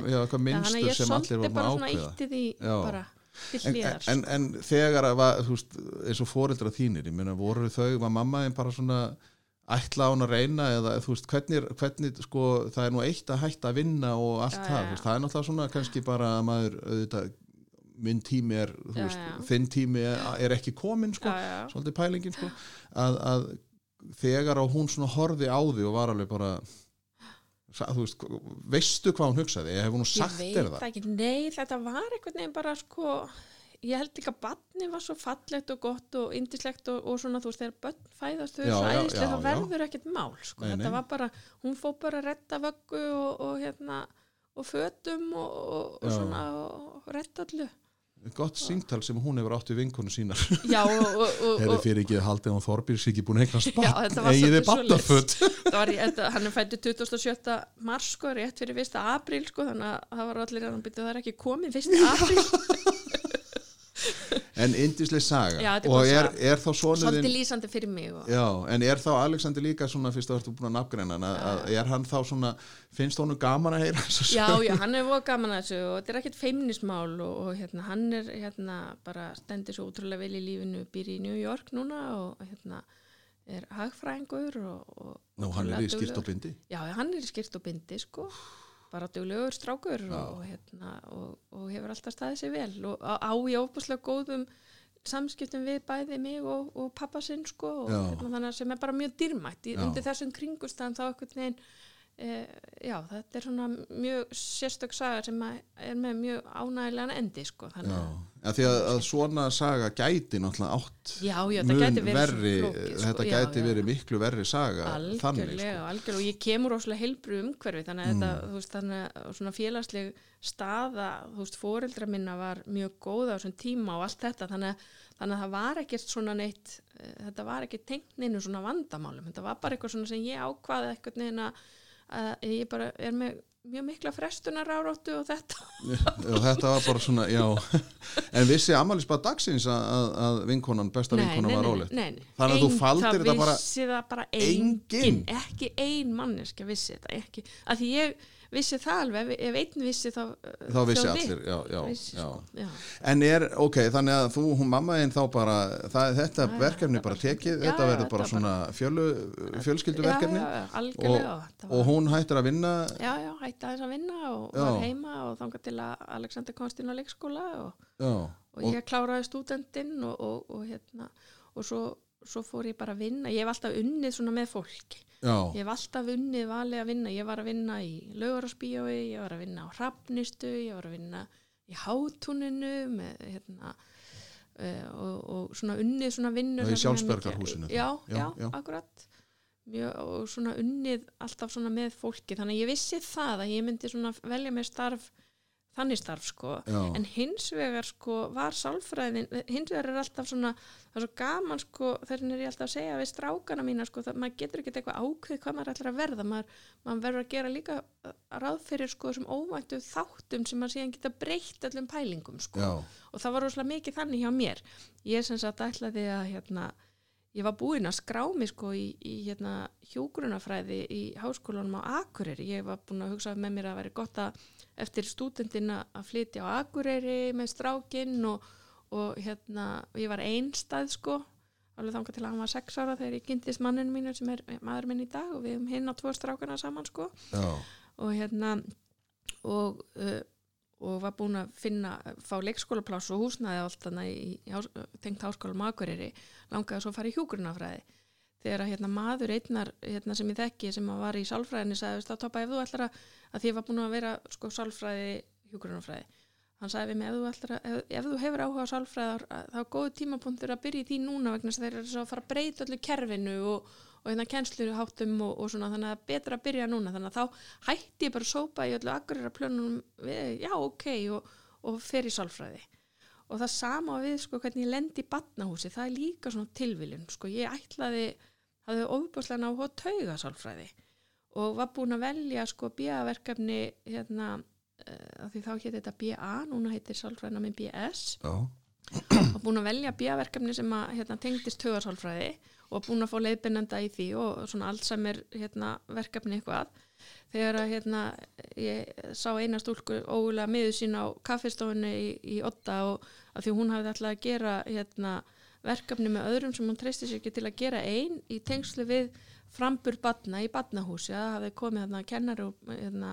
S2: þannig að
S1: En, en, en þegar að var, þú veist, eins og foreldra þínir, ég meina, voru þau, var mamma einn bara svona ætla á hún að reyna eða þú veist, hvernig, hvernig sko, það er nú eitt að hætta að vinna og allt já, það, já. Veist, það er náttúrulega svona kannski bara að maður, auðvitað, minn tími er, þú já, veist, já. Þinn tími er, er ekki kominn, sko, já, já. Svolítið pælingin, sko, að, að þegar að hún svona horfði á því og var alveg bara þú veist, veistu hvað hún hugsaði hefur hún sagt þér það?
S2: Ég veit ekki, nei, þetta var einhvern veginn bara sko, ég held ekki að barnið var svo fallegt og gott og yndislegt og, og svona, þú veist, þegar börn fæðast þau svo æðislega, þá verður ekkert mál sko, nei, þetta nei. Var bara, hún fór bara að redda vöggu og, og hérna og fötum og, og, og svona og redda allu
S1: gott síntal sem hún hefur átt við vinkonu sínar
S2: já og, og, og
S1: hefði fyrir ekki haldið hún Þorbjörns ekki búin eignast barn eigiði barnaföt
S2: hann er fæddur tuttugasta og sjötta mars sko, rétt fyrir fyrsta apríl sko, þannig að það var allir að það er ekki komið fyrsta apríl
S1: en yndisleg saga
S2: já,
S1: og er, er þá sonuðinn
S2: svolítið lýsandi fyrir mig og...
S1: já, en er þá Alexander líka svona fyrst að þú ert búin að nafngreina hann að er hann þá svona, finnst honum gaman að heyra þessu
S2: já, já, hann er voða gaman að þessu og þetta er ekkert feimnismál og, og hérna, hann er hérna bara stendur svo útrúlega vel í lífinu, býr í New York núna og hérna er hagfræðingur og, og
S1: Nú, hann er í skýrt og bindi
S2: já, hann er í skýrt og bindi, sko bara duglegur strákur og, og, hérna, og, og hefur alltaf staðið sér vel og á í óbúslega góðum samskiptum við bæði mig og, og pappa sinn sko, og hérna, þannig sem er bara mjög dýrmætt í, undir þessum kringustæðum þá einhvern veginn e, já, þetta er svona mjög sérstök saga sem er með mjög ánægilegan endi sko, þannig að
S1: ja, því að, að svona saga gæti náttúrulega átt
S2: já, já, þetta gæti verið,
S1: verri,
S2: flókið, sko,
S1: þetta
S2: já,
S1: gæti
S2: já.
S1: verið miklu verri saga
S2: algjörlega,
S1: þannig sko.
S2: algjörlega og ég kemur óslega heilbrú umhverfi þannig að mm. þetta, þú veist, þannig að svona félagsleg staða, þú veist, foreldra minna var mjög góð á þessum tíma og allt þetta, þannig að, þannig að það var ekkert svona neitt, þetta var ekki tengt neinu svona vandamálum, þetta var bara eitthvað svona sem ég ákvaði eitthvað neina að ég bara er með mjög mikla frestunar áráttu og þetta
S1: og þetta var bara svona, já en vissi afmælisbarn dagsins að, að, að vinkonan, besta nei, vinkonan nei, var róleg þannig að Ein, þú faldir þetta bara
S2: það vissi það bara engin ekki ein manneska vissi þetta ekki, af því ég vissi það alveg, ef, ef einn vissi þá
S1: þá vissi allir, já, já,
S2: vissi,
S1: já.
S2: Sko, já
S1: en er, ok, þannig að þú, hún mamma einn þá bara, það, þetta já, verkefni bara tekið, já, þetta verður bara svona fjölu, fjölskylduverkefni
S2: já, já, algjörlega,
S1: og, og hún hættir að vinna
S2: já, já, hætti aðeins að vinna og já. Var heima og þangað til að Alexander komst inn á leikskóla og,
S1: já,
S2: og ég kláraði stúdentinn og, og, og hérna og svo, svo fór ég bara að vinna, ég hef alltaf unnið svona með fólki
S1: Já.
S2: Ég hef alltaf unnið valið að vinna, ég var að vinna í Laugarásbíói, ég var að vinna á Hrafnistu, ég var að vinna í Hátúninu með, hérna, uh, og, og svona unnið svona vinnur.
S1: Og í Sjálfsbergarhúsinu.
S2: Já, já, já, já, akkurat. Mjög, og svona unnið alltaf svona með fólki, þannig að ég vissi það að ég myndi svona velja mér starf þannig starf sko, Já. en hins vegar sko var sálfræðin, hins vegar er alltaf svona, það er svo gaman sko, þegar er ég alltaf að segja við strákana mína sko, það, maður getur ekki eitthvað ákveð hvað maður ætlar að verða, maður, maður verður að gera líka ráð fyrir sko þessum óvæntu þáttum sem maður síðan geta breytt öllum pælingum sko, Já. og það var rosalega mikið þannig hjá mér, ég sem sagt ætlaði að hérna, ég var búin að skrá mig sko í, í hérna hjúkrunarfræði í háskólanum á Akureyri, ég var búin að hugsa með mér að vera gott að eftir stúdentina að flytja á Akureyri með strákinn og, og hérna, ég var einstæð sko, alveg þangað til að hann var sex ára þegar ég kynntist manninu mínu sem er maður minn í dag og við hefum hinn á tvo strákana saman sko, Já. og hérna, og, uh, og var búin að finna, fá leikskólapláss og húsnæði allt þarna í, í hás, tengt háskólanum á Akureyri, langaði svo að fara í hjúkrunarfræði. Þegar að hérna maður einnar hérna sem ég þekki sem var í sálfræðinni sagði, veist, þá toppa ef þú ætlar að, að því ég var búin að vera sko sálfræði, hjúkrunarfræði. Hann sagði við mig, ef þú ætlar að, ef, ef þú hefur áhuga á sálfræðar, þá er góðu tímapunktur að byrja í því núna vegna þess að þeir eru svo að fara að breyta öllu kerfinu og, og hérna kennsluháttum og, og svona, þannig að betra að byrja núna. Þannig að þá hætti ég bara að sópa í öllu Akureyrarplönunum, já ok, og, og fer í sálfræði. Og það sama við sko hvernig ég lendi í barnahúsi, það er líka svona tilviljun, sko ég ætlaði hafði ofboðslega náhuga á taugasálfræði og var búin að velja sko B A-verkefni hérna, uh, því þá hétt þetta B A, núna heitir sálfræðina með B S og búin að velja B A-verkefni sem að hérna, tengdist taugasálfræði og búin að fá leiðbeinanda í því og svona Alzheimer hérna, verkefni eitthvað þegar að hérna, ég sá eina stúlku ógulega miður sín á kaffistofunni í, í Odda og að því hún hafði ætlað að gera hérna verkefni með öðrum sem hún treysti sér ekki til að gera ein í tengslu við frambur barna í barnahúsi. Það hafði komið þarna kennari og hérna,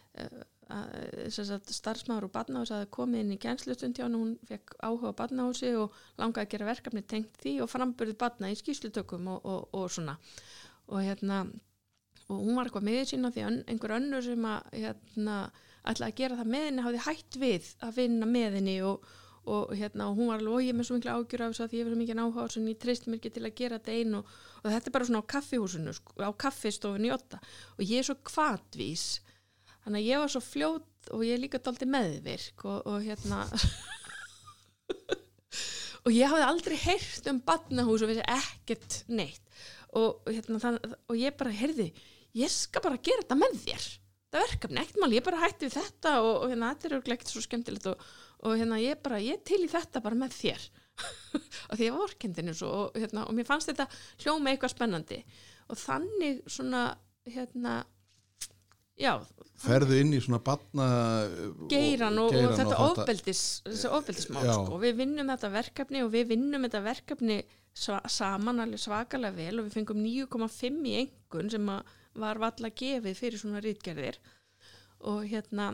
S2: starfsmaður úr barnahúsi hafði komið inn í kennslustund hjá henni, hún fekk áhuga á barnahúsi og langaði að gera verkefni tengt því og framburðið barna í skýrslutökum og, og, og svona. Og, hérna, og hún var eitthvað með sína því einhver önnur sem að, hérna, ætlaði að gera það með henni hafði hætt við að vinna með henni og og hérna og hún var alveg og ég með svo mikla ágjur af þess að því ég var svo mikið áhuga á þessu ég treysti mér ekki til að gera þetta einu og, og þetta er bara svona á kaffihúsinu sko, á kaffistofunni í Odda og ég er svo hvatvís þannig að ég var svo fljót og ég er líka dálítið meðvirk og, og hérna og ég hafði aldrei heyrt um barnahús og vissi ekkert neitt og, hérna, þann, og ég bara heyrði ég skal bara gera þetta með þér þetta verkefni, ekkert mál, ég bara hætti við þetta og, og hérna þetta er örugglega svo skemmtilegt og, og hérna ég bara, ég til í þetta bara með þér og því ég var orkendinu svo og, hérna, og mér fannst þetta hljóma eitthvað spennandi og þannig svona hérna já
S1: ferðu inn í svona barna
S2: geiran og, og, og þetta ofbeldis þessi ofbeldismál sko, við vinnum þetta verkefni og við vinnum þetta verkefni sva, saman alveg svakalega vel og við fengum níu komma fimm í einkunn sem að var valla gefið fyrir svona ritgerðir og hérna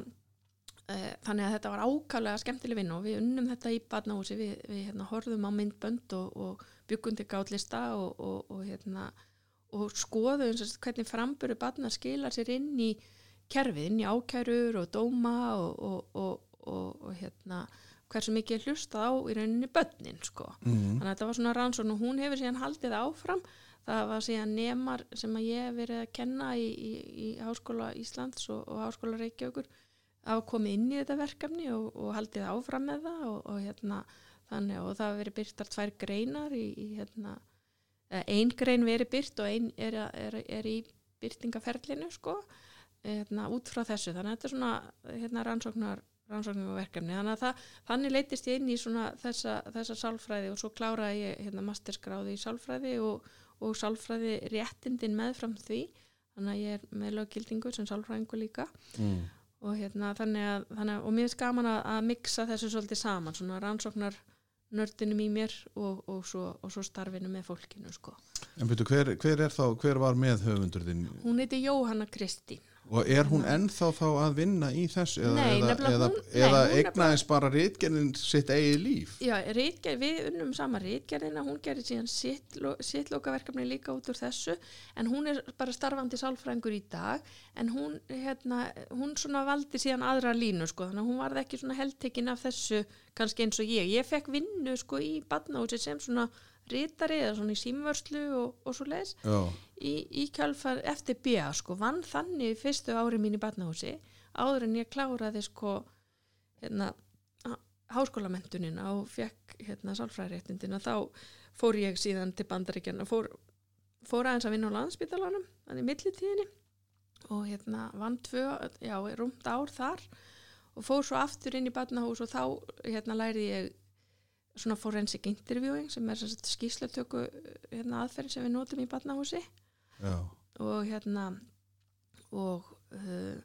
S2: e, þannig að þetta var ákaflega skemmtileg vinna og við unnum þetta í barnahúsi við, við hérna, horfðum á myndbönd og, og byggum til gátlista og, og, og, hérna, og skoðum hvernig framburu barna skilar sér inn í kerfið, inn í ákærur og dóma og, og, og, og hérna, hversu mikið hlustað á í rauninni börnin sko. Mm-hmm. Þannig að þetta var svona rannsókn og hún hefur síðan haldið áfram. Það var síðan nemar sem að ég hef verið að kenna í, í, í Háskóla Íslands og, og Háskóla Reykjavíkur að koma inn í þetta verkefni og, og haldið áfram með það og, og, hérna, þannig, og það hafa verið byrtar tvær greinar í, í hérna, ein grein verið byrt og ein er, er, er í byrtingaferlinu sko, hérna, út frá þessu þannig að þetta er svona hérna, rannsóknar rannsóknarverkefni þannig að það, þannig leitist ég inn í svona þessa, þessa sálfræði og svo kláraði ég hérna, masterskráði í sálfræði og og sálfræði réttindin meðfram því þannig að ég er með löggildingu sem sálfræðingu líka mm. og hérna þannig að, þannig að og mér er gaman að, að mixa þessu svolítið saman svona rannsóknar nördinum í mér og, og, svo, og svo starfinu með fólkinu sko.
S1: En byrju, hver, hver er þá, hver var með höfundur þinn?
S2: Hún heiti Jóhanna Kristín.
S1: Og er hún ennþá þá að vinna í þessu eða,
S2: nei,
S1: eða, eða,
S2: hún,
S1: eða
S2: nei,
S1: eignaðist bara ritgerðin sitt eigið líf?
S2: Já, ritgerð, við unnum sama ritgerðina, hún gerir síðan sitt, sitt lokaverkefni líka út úr þessu en hún er bara starfandi sálfræðingur í dag en hún, hérna, hún svona valdi síðan aðra línu sko, þannig að hún varð ekki svona heldtekin af þessu kannski eins og ég. Ég fekk vinnu sko í barnahúsi sem svona ritari eða svona í símvörslu og, og svo leis í, í kjálfar eftir B A sko, vann þannig fyrstu ári mín í barnahúsi áður en ég kláraði sko hérna háskólamenntunina og fekk hérna sálfræðiréttindina, þá fór ég síðan til Bandaríkjanna, fór, fór aðeins að vinna á Landspítalanum, þannig millitíðinni og hérna vann tvö, já, rúmt ár þar og fór svo aftur inn í barnahús og þá hérna lærði ég svona forensic interviewing sem er skýrslutöku hérna aðferð sem við notum í barnahúsi.
S1: Já.
S2: Og hérna og uh,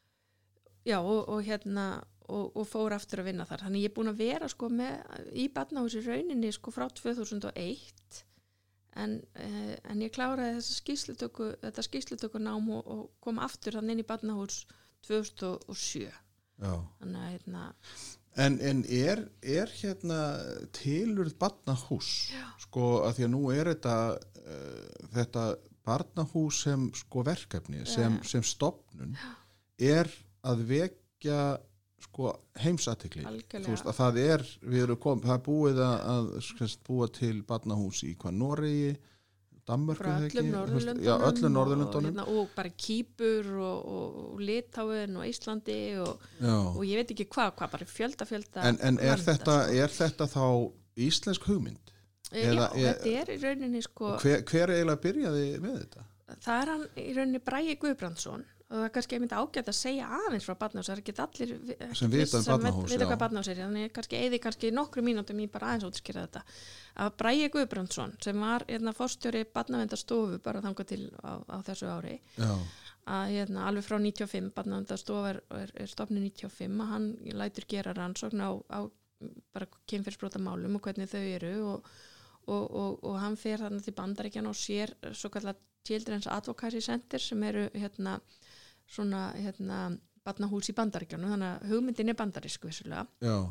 S2: já og, og hérna og, og fór aftur að vinna þar. Þannig ég er búin að vera sko með í barnahúsi rauninni sko frá tvö þúsund og eitt en, uh, en ég kláraði þessa skýrslutöku þetta skýrslutöku nám og, og kom aftur þannig inn í barnahús tvö þúsund og sjö.
S1: Já.
S2: Þannig að hérna
S1: En, en er, er hérna tilurð barnahús, Já. Sko að því að nú er þetta, uh, þetta barnahús sem sko verkefni, sem,
S2: Já.
S1: sem stofnun, Já. Er að vekja sko heimsathygli. Þú veist að það er, við erum komið, það er búið að, að búa til barnahús í hvað Noregi, Danmörku
S2: frá öllum Norðurlöndunum,
S1: já, öllum Norðurlöndunum.
S2: Og, hérna, og bara Kýpur og, og, og Litáin og Íslandi og, og ég veit ekki hvað, hvað bara fjölda fjölda
S1: En, en er,
S2: landa,
S1: þetta,
S2: sko.
S1: er þetta þá íslensk hugmynd?
S2: E, já, er, þetta er í rauninni sko
S1: hver, hver eiginlega byrjaði með þetta?
S2: Það er hann í rauninni Bragi Guðbrandsson og það er kannski einmitt ágætt að segja aðeins frá barnahús, það er ekki allir
S1: sem vita um barnahús,
S2: vita hvað barnahús er, þannig kannski eði kannski nokkru mínútum í bara aðeins útskýra þetta. Að Bragi Guðbrandsson sem var hérna forstjóri barnaverndarstofu bara þangað til á, á þessu ári,
S1: Já.
S2: Að hérna alveg frá níutíu og fimm, barnaverndarstofa er, er, er stofnuð níutíu og fimm, að hann lætur gera rannsókn á, á bara kynferðisbrotamálum og hvernig þau eru og, og, og, og hann fer þarna til Bandaríkjanna og sér svo kallar Children's Advocacy Center sem eru hérna svona hérna barnahús í Bandaríkjunum, þannig að hugmyndin er bandarísk vissulega.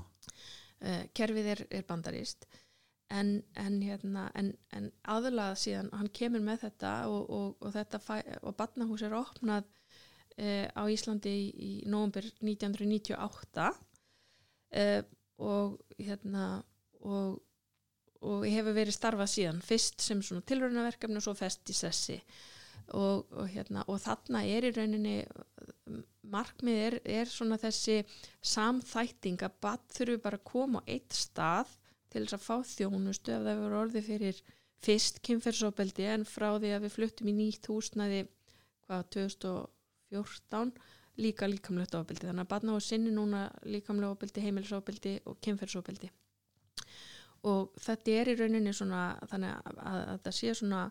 S2: Uh, kerfið er, er bandarískt en, en hérna en, en aðallega síðan hann kemur með þetta og, og, og þetta fæ, og barnahús er opnað uh, á Íslandi í, í nóvember nítján hundruð níutíu og átta uh, og hérna og, og hefur verið starfað síðan fyrst sem svona tilraunaverkefni og svo fest í sessi. Og, og, hérna, og þarna er í rauninni markmið er, er svona þessi samþætting að barn þurfi bara að koma á eitt stað til þess að fá þjónustu ef það voru orðið fyrir fyrst kynferðisofbeldi en frá því að við fluttum í nýtt húsnæði hvað tvö þúsund og fjórtán líka líkamlegt ofbeldi, þannig að barn á að sinni núna líkamlegt ofbeldi, heimilisofbeldi og kynferðisofbeldi og þetta er í rauninni svona þannig að, að, að það sé svona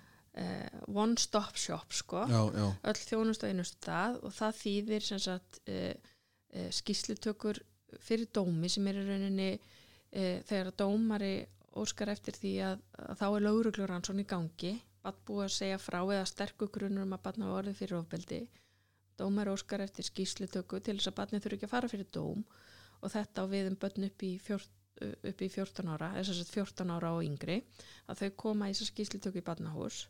S2: Uh, one stop shop sko
S1: já, já.
S2: Öll þjónustu á einu stað og það þýðir sem sagt uh, uh, skýrslutökur fyrir dómi sem er í rauninni uh, þegar dómari óskar eftir því að, að þá er lögreglurannsókn í gangi barn búið að segja frá eða sterku grunur um að barn hafa orðið fyrir ofbeldi dómari óskar eftir skýrslutöku til þess að barnið þurfi ekki að fara fyrir dóm og þetta á við um börn upp í fjórtán upp í fjórtán ára, þess að fjórtán ára og yngri, að þau koma í þess að skýrslutöku í barnahús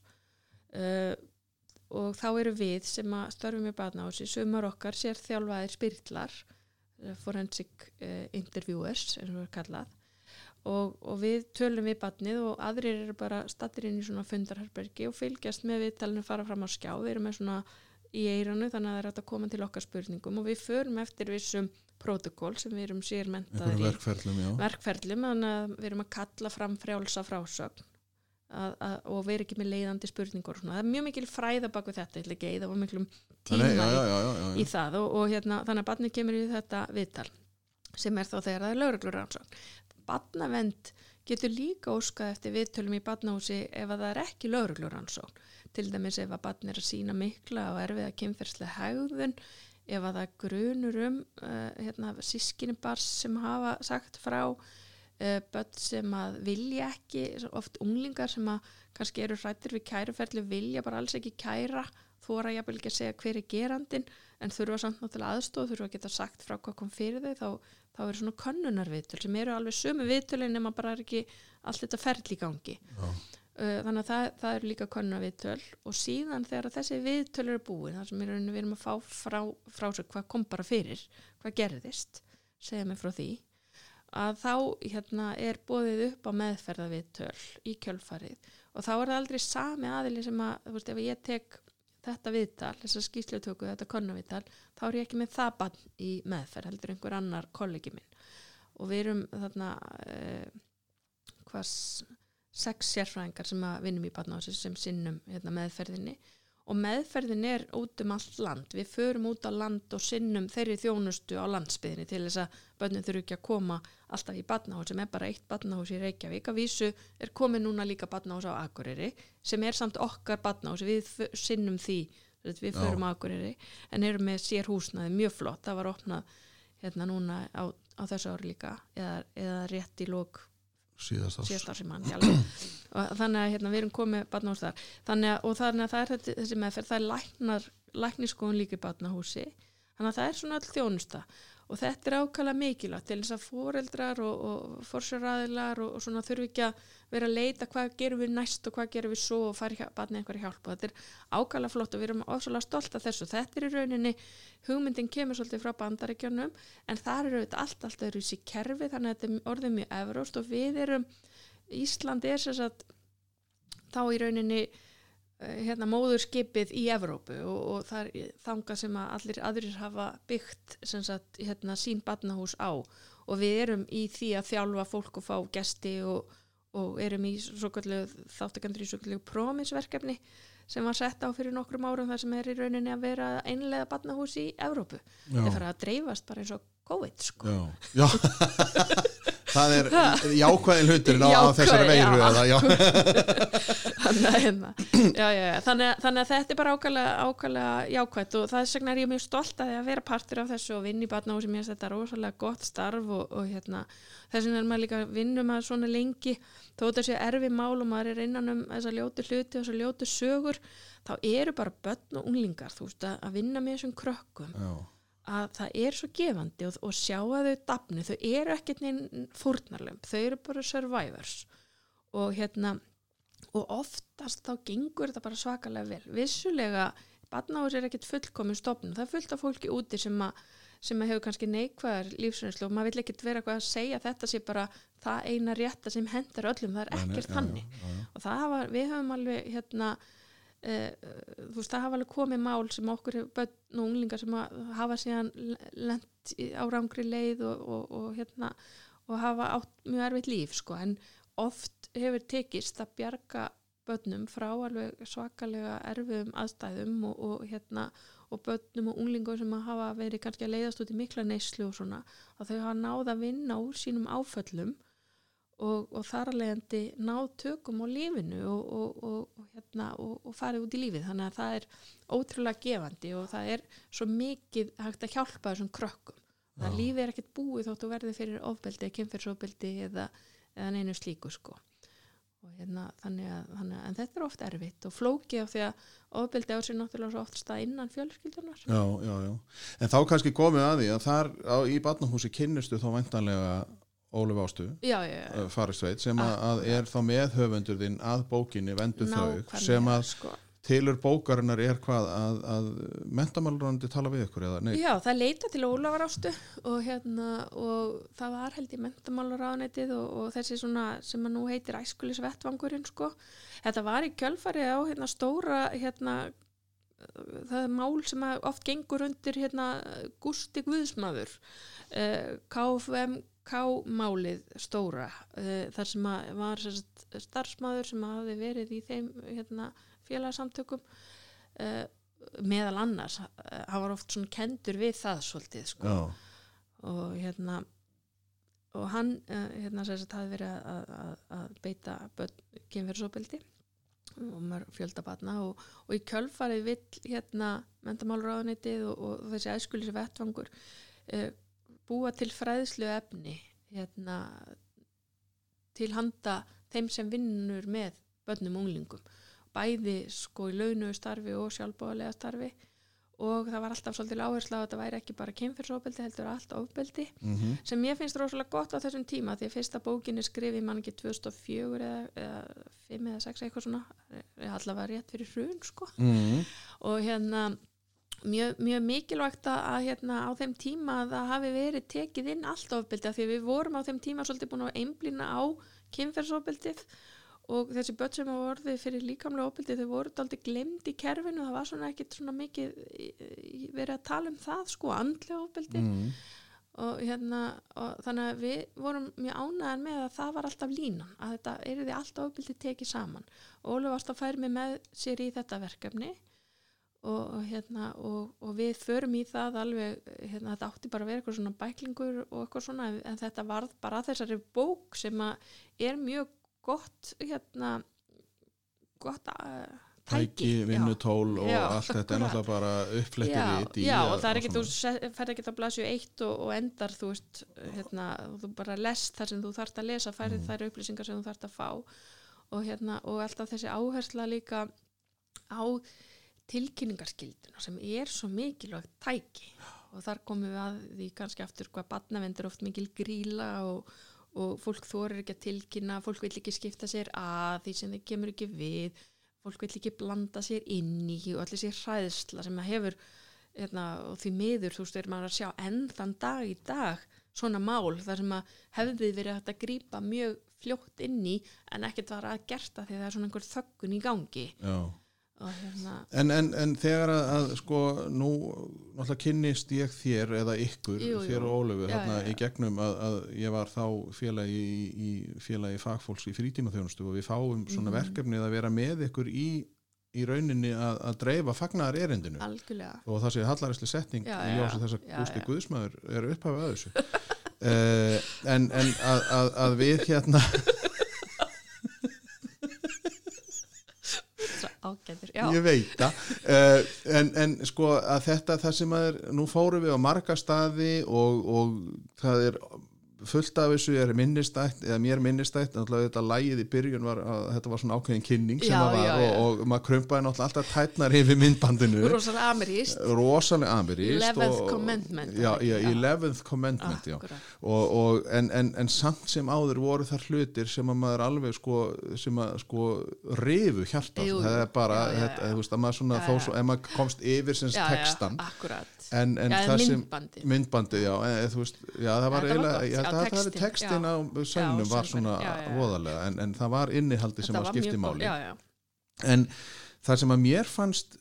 S2: uh, og þá eru við sem að störfum í barnahúsi, sumar okkar sér þjálfaðir spyrtlar, uh, forensic uh, interviewers, eins og það er kallað, og, og við tölum við barnið og aðrir eru bara stattir inn í svona fundarherbergi og fylgjast með viðtalinu fara fram á skjá, við erum með svona í eiranu þannig að það er hægt að koma til okkar spurningum og við förum eftir vissum protokól sem við erum sér menntaðir í
S1: verkferlum,
S2: verkferlum þannig að við erum að kalla fram frjálsa frásögn að, að, og við erum ekki með leiðandi spurningur og svona. Það er mjög mikil fræða bak við þetta, ég ætla ekki að eyða of miklum tíma
S1: Nei, já, já, já, já, já.
S2: í það og, og hérna, þannig að barnið kemur í þetta viðtal sem er þá þegar það er lögreglurannsókn. Barnavernd getur líka óskað eftir viðtölum í barnahúsi ef að það er ekki lögreglurannsókn. Til dæmis ef að barn er að sína mikla og erfiða kynferðslega hegðun, ef að það grunur um uh, hérna, sískini bars sem hafa sagt frá, uh, börn sem að vilja ekki, oft unglingar sem að kannski eru hrættir við kæruferli, vilja bara alls ekki kæra, þora jafnvel ekki að segja hver er gerandinn, en þurfa samt náttúrulega aðstoð, þurfa að geta sagt frá hvað kom fyrir þau, þá, þá eru svona könnunarviðtöl sem eru alveg sömu viðtölin nema bara er ekki allt þetta ferli í gangi. Já. Þannig að það, það eru líka könnunarviðtöl og síðan þegar þessi viðtöl eru búin, þar sem við erum að fá frá, frá sig hvað kom bara fyrir, hvað gerðist, segja mig frá því, að þá hérna, er boðið upp á meðferðaviðtöl í kjölfarið og þá er það aldrei sami aðili sem að, þú veist, ef ég tek þetta viðtal, þessa skýrslutöku, þetta konnaviðtal, þá er ég ekki með það barn í meðferð, heldur einhver annar kollegi minn. Og við erum þarna eh, hvað sex sérfræðingar sem að vinnum í barnahúsi sem sinnum hérna, meðferðinni. Og meðferðin er út um allt land. Við förum út á land og sinnum þeirri þjónustu á landsbyðinni til þess að börnin þurfi ekki að koma alltaf í barnahús sem er bara eitt barnahús í Reykjavík. Að vísu er komið núna líka barnahús á Akureyri sem er samt okkar barnahús. Við sinnum því, við förum á Akureyri en erum með sér húsnaði mjög flott. Það var opnað hérna núna á, á þessu ári líka eða, eða rétt í lok síðast sem hann og þannig að hérna, við erum komið barnahús þar þannig að, og þannig að það er þetta, þessi meðferð það er læknar, lækniskoðun líka í barnahúsi þannig að það er svona öll þjónusta og þetta er ákala mikilvægt til þess að foreldrar og, og forsjárraðilar og, og svona þurfi ekki að vera að leita hvað gerum við næst og hvað gerum við svo og fara barni einhverja hjálp og þetta er ákala flott og við erum ofsalega stolt af þessu þetta er í rauninni, hugmyndin kemur svolítið frá Bandaríkjunum en það eru allt allt öðru í sig kerfi þannig að þetta er orðið mjög evróst og við erum Ísland er sem sagt þá í rauninni hérna móðurskipið í Evrópu og, og það er þangað sem að allir aðrir hafa byggt sem sagt hérna sín barnahús á og við erum í því að þjálfa fólk og fá gesti og, og erum í svokölluðu þáttakendur í svokölluðu prómisverkefni sem var sett á fyrir nokkrum árum þar sem er í rauninni að vera einlega barnahús í Evrópu. Það er farið að dreifast bara eins og COVID sko.
S1: Já, já. Það er jákvæðin hluturinn á, á þessari veiru
S2: já,
S1: eða, já.
S2: þannig, já, já, þannig, þannig að þetta er bara ákvæðlega, ákvæðlega jákvætt og það er segna er ég mjög stolt að því að vera partur af þessu og vinna í barnahúsi mér þetta er rosalega gott starf og, og hérna, þess vegna er maður líka vinnum að svona lengi þó þetta sé erfi mál og maður er innan um þessa ljótu hluti og þessa ljótu sögur þá eru bara börn og unglingar þú veist að vinna með þessum krökkum já. Að það er svo gefandi og, og sjá að þau dafni, þau eru ekkert neinn fórnarlömb, þau eru bara survivors og hérna og oftast þá gengur þetta bara svakalega vel vissulega, barnahús er ekkert fullkomin stofnun, það er fullt af fólki úti sem að sem að hefur kannski neikvæðar lífsreynslu og maður vill ekkert vera eitthvað að segja þetta sé bara það eina rétta sem hendar öllum, það er ekkert þannig og það hafa, við höfum alveg hérna Uh, þú veist, það hafa alveg komið mál sem okkur hefur börn og unglingar sem hafa síðan lent á rangri leið og, og, og, hérna, og hafa átt mjög erfitt líf sko. En oft hefur tekist að bjarga börnum frá alveg svakalega erfiðum aðstæðum og, og, hérna, og börnum og unglingum sem hafa verið kannski að leiðast út í mikla neyslu og svona að þau hafa náð að vinna úr sínum áföllum Og, og þar að leiðandi náð tökum á lífinu og, og, og, hérna, og, og farið út í lífið þannig að það er ótrúlega gefandi og það er svo mikið hægt að hjálpa þessum krökkum það ja. Lífið er ekkert búið þótt þú verður fyrir ofbeldi, kynferðisofbeldi eða, eða neinu slíku sko. og hérna þannig að, þannig að en þetta er oft erfitt og flókið af því að ofbeldi á sér náttúrulega svo oft stað innan fjölskyldunar
S1: Já, já, já, en þá kannski komið að því að þar á, í barnahúsi kynnistu þá væntanlega Ólöf Ástu, Farisveit, sem að, að er þá með höfundur þinn að bókinni Vendu þau, sem að sko. Tilur bókarinnar er hvað að, að menntamálaráðuneytið tala við ykkur eða nei?
S2: Já, það leita til Ólafar Ástu og, hérna, og það var held í menntamálaráðuneytið og, og þessi svona sem að nú heitir æskulisvettvangurinn sko. Þetta var í kjölfarið á hérna, stóra hérna, það er mál sem oft gengur undir hérna, Gústi Guðsmaður, uh, K F M K-málið stóra uh, þar sem að var starfsmaður sem hafði verið í þeim hérna, félagsamtökum uh, meðal annars uh, hann var oft svona kendur við það svolítið sko. og hérna og hann uh, hérna sem sagt hafði verið að, að, að beita kynferðisofbeldi og maður fjölda barna og, og í kjölfarið vill hérna menntamálaráðuneytið og, og þessi æskulis vettvangur uh, búa til fræðslu efni hérna, til handa þeim sem vinnur með börnum og unglingum bæði sko í launuðu starfi og sjálfboðalega starfi og það var alltaf svolítið áhersla á að þetta væri ekki bara kynferðisofbeldi heldur allt ofbeldi mm-hmm. sem ég finnst rosalega gott á þessum tíma því að fyrsta bókin er skrifið mann ekki tvö þúsund og fjögur eða, eða fimm eða sex eitthvað svona allavega rétt fyrir hrun sko mm-hmm. og hérna Mjög, mjög mikilvægt að hérna, á þeim tíma að það hafi verið tekið inn allt ofbeldi af því við vorum á þeim tíma svolítið búin að einblína á kynferðisofbeldið og þessi börn sem hafa orðið fyrir líkamlega ofbeldi þau voru dálítið glemd í kerfinu, það var svona ekkit svona mikið verið að tala um það sko, andlega ofbeldi mm. og hérna og þannig að við vorum mjög ánægðar með að það var alltaf línan, að þetta yrði alltaf ofbeldi tekið saman. Ólöf varst að færa mig með sér í þetta verkefni og, og hérna og, og við förum í það alveg, hérna þetta átti bara að vera eitthvað svona bæklingur og eitthvað svona, en þetta varð bara að þessari bók sem að er mjög gott hérna gott að
S1: tæki, vinnutól og já, allt þetta er náttúrulega bara uppflettið við í.
S2: Já, og það er ekki, þú ferð ekki að blasju eitt og, og endar, þú veist, hérna, þú bara lest þar sem þú þarft að lesa, færið mm. þær upplýsingar sem þú þarft að fá og hérna, og alltaf þessi áhersla líka á tilkynningarskylduna sem er svo mikilvægt tæki og þar komum við að því kannski aftur hvað barnavernd er oft mikil gríla og, og fólk þorir ekki að tilkynna, fólk vill ekki skipta sér að því sem þeir kemur ekki við, fólk vill ekki blanda sér inn í og allir sér hræðsla sem að hefur hérna, og því miður, þú veist, er maður að sjá enn þann dag í dag svona mál þar sem að hefði verið hægt að grípa mjög fljótt inn í en ekkert var að gerta því það er svona einhver þöggun í gangi.
S1: Já.
S2: Og hérna
S1: En, en, en þegar að, að sko nú náttúrulega kynnist ég þér eða ykkur, jú, jú. þér og Ólöfu þarna í gegnum að, að ég var þá félagi í, í félagi fagfólks í frítímaþjónustu og við fáum svona mm. verkefnið að vera með ykkur í, í rauninni að, að dreifa fagnaðar erindinu.
S2: Algjörlega.
S1: Og það sé hallaræsli setning
S2: já,
S1: í ljósi þess að
S2: já,
S1: Gústi
S2: já.
S1: Guðsmaður er upphafið að þessu. uh, en, en að, að, að við hérna
S2: Ágætur, já.
S1: Ég veit það uh, en, en sko að þetta það sem að er, nú fórum við á marga staði og, og það er fullt af þessu er minnistætt eða mér minnistætt, náttúrulega þetta lagið í byrjun var að þetta var svona ákveðin kynning sem
S2: já,
S1: það var
S2: já, já.
S1: Og, og maður krumpaði náttúrulega alltaf tætnar yfir myndbandinu
S2: rosalega ameríst
S1: rosalega ameríst
S2: eleventh
S1: og,
S2: commandment
S1: já, já, já. eleventh commandment já. Og, og, en, en, en samt sem áður voru þar hlutir sem að maður alveg sko, sem að sko rifu hjartað, það er bara já, já, já. Þetta, þú veist að maður svona já, já. Þó svo, ef maður komst yfir sem textan en, en
S2: já,
S1: það sem
S2: myndbandið,
S1: myndbandið já, en, þú veist, já það var eiginlega það hefði textin á sönnum var svona já, já. Voðalega en, en það var innihaldi sem var skipti máli
S2: já, já.
S1: En það sem að mér fannst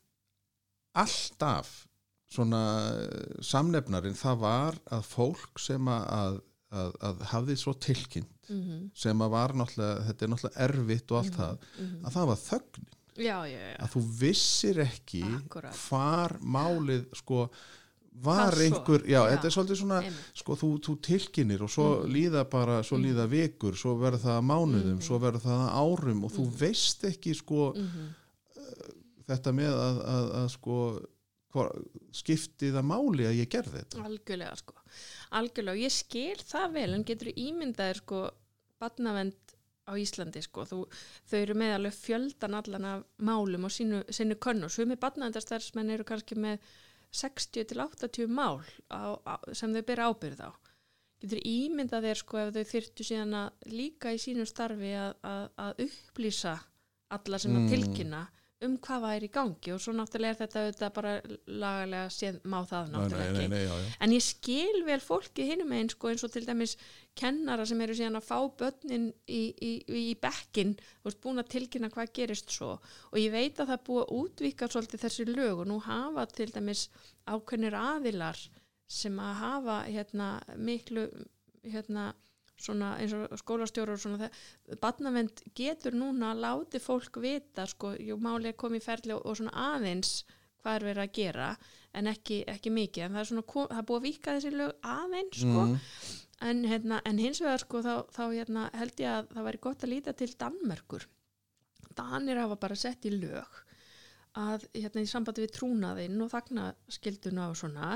S1: alltaf svona samnefnarinn það var að fólk sem að, að, að hafði svo tilkynnt mm-hmm. sem að var náttúrulega, þetta er náttúrulega erfitt og allt mm-hmm. það, mm-hmm. að það var þögnin
S2: já, já, já.
S1: Að þú vissir ekki
S2: Akkurat.
S1: Hvar málið sko var einhver, já, já, þetta er svolítið svona Einmitt. Sko þú, þú tilkynir og svo mm. líða bara, svo mm. líða vikur svo verður það mánuðum, mm. svo verður það árum og mm. þú veist ekki sko mm-hmm. uh, þetta með að, að, að sko hva, skipti það máli að ég gerði þetta
S2: algjörlega sko, algjörlega ég skil það vel, en getur ímyndaðir sko barnavernd á Íslandi sko, þú, þau eru með alveg fjöldan allan af málum og sínu, sínu könnu, sumi barnaverndarstarfsmenn eru kannski með sextíu til áttatíu mál á, á, sem þau bera ábyrgð á. Getur ímyndað þér sko ef þau þyrftu síðan að líka í sínu starfi að, að, að upplýsa alla sem mm. að tilkynna um hvað væri í gangi og svo náttúrulega er þetta auðvitað bara lagalega séð má það náttúrulega
S1: nei, nei, nei, já, já.
S2: En ég skil vel fólki hinum einn sko eins og til dæmis kennara sem eru síðan að fá börnin í, í, í bekkin og er búin að tilkynna hvað gerist svo og ég veit að það er búið að útvíka svolítið þessi lög og nú hafa til dæmis ákveðnir aðilar sem að hafa hérna miklu hérna svona eins og skólastjórar og svona það barnavernd getur núna að láti fólk vita sko, jú máli að koma í ferli og, og svona aðeins hvað er verið að gera en ekki, ekki mikið en það er svona, það er búið að víka þessi lög aðeins sko mm. en, hérna, en hins vegar sko þá, þá hérna, held ég að það væri gott að líta til Danmerkur Danir hafa bara sett í lög að hérna í sambandi við trúnaðinn og þagnaskilduna og svona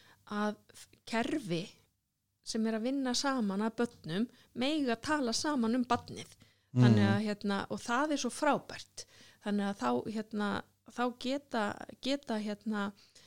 S2: að kerfi sem er að vinna saman að börnum mega tala saman um barnið mm. þannig að hérna og það er svo frábært þannig að þá hérna þá geta geta hérna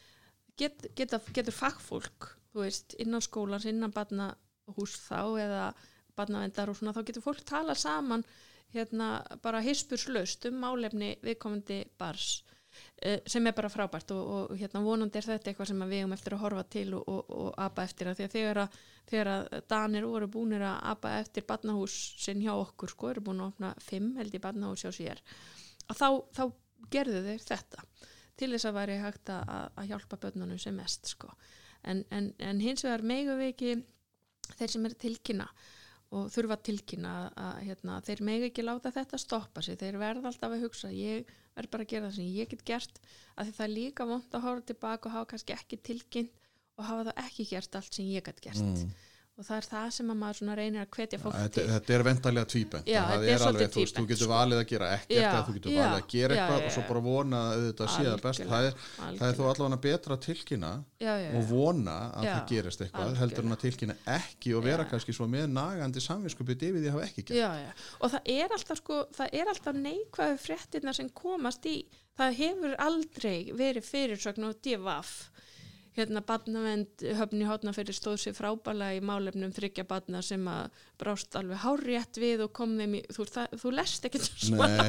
S2: get, geta, getur fagfólk þú veist innan skólans, innan barnahús þá eða barnaverndar og svona þá getur fólk tala saman hérna bara hispurslaust um málefni viðkomandi barns sem er bara frábært og, og hérna vonandi er þetta eitthvað sem við eigum eftir að horfa til og, og, og apa eftir að því að þegar að, þegar að Danir voru búnir að apa eftir barnahús sinn hjá okkur sko, eru búin að opna fimm held í barnahús hjá sér að þá, þá gerðu þeir þetta til þess að væri hægt að, að hjálpa börnunum sem mest sko. en, en, en hins vegar megum við ekki þeir sem er tilkynna og þurfa að tilkynna að, að hérna, þeir megi ekki láta þetta stoppa sig, þeir verða alltaf að hugsa ég verð bara að gera það sem ég get gert að því það er líka vont að horfa tilbaka og hafa kannski ekki tilkynnt og hafa það ekki gert allt sem ég get gert mm. og það er það sem að maður svona reynir að hvetja fólk ja, til.
S1: Þetta er vendarlega tvíbent. Já, það er, er alveg, þú veist, þú getur valið að gera ekkert eða þú getur valið að gera eitthvað já, og svo bara vona að þetta sé það best. Það er, það er þó allavega betra að tilkynna já, já, og vona að já, það gerist eitthvað algjörlega. Heldur en að tilkynna ekki og vera já. Kannski svo með nagandi samviskupið yfir því að hafa ekki gert.
S2: Já, já. Og það er alltaf sko, það er alltaf neikvæðu fréttirnar sem komast í. Það hefur aldrei verið fyrirsögn og D V F hérna barnavend Höfn í Hornafirði stóð sér frábærlega í málefnum þriggja barna sem að brást alveg hárrétt við og kom þeim í, þú, það, þú lest ekki svona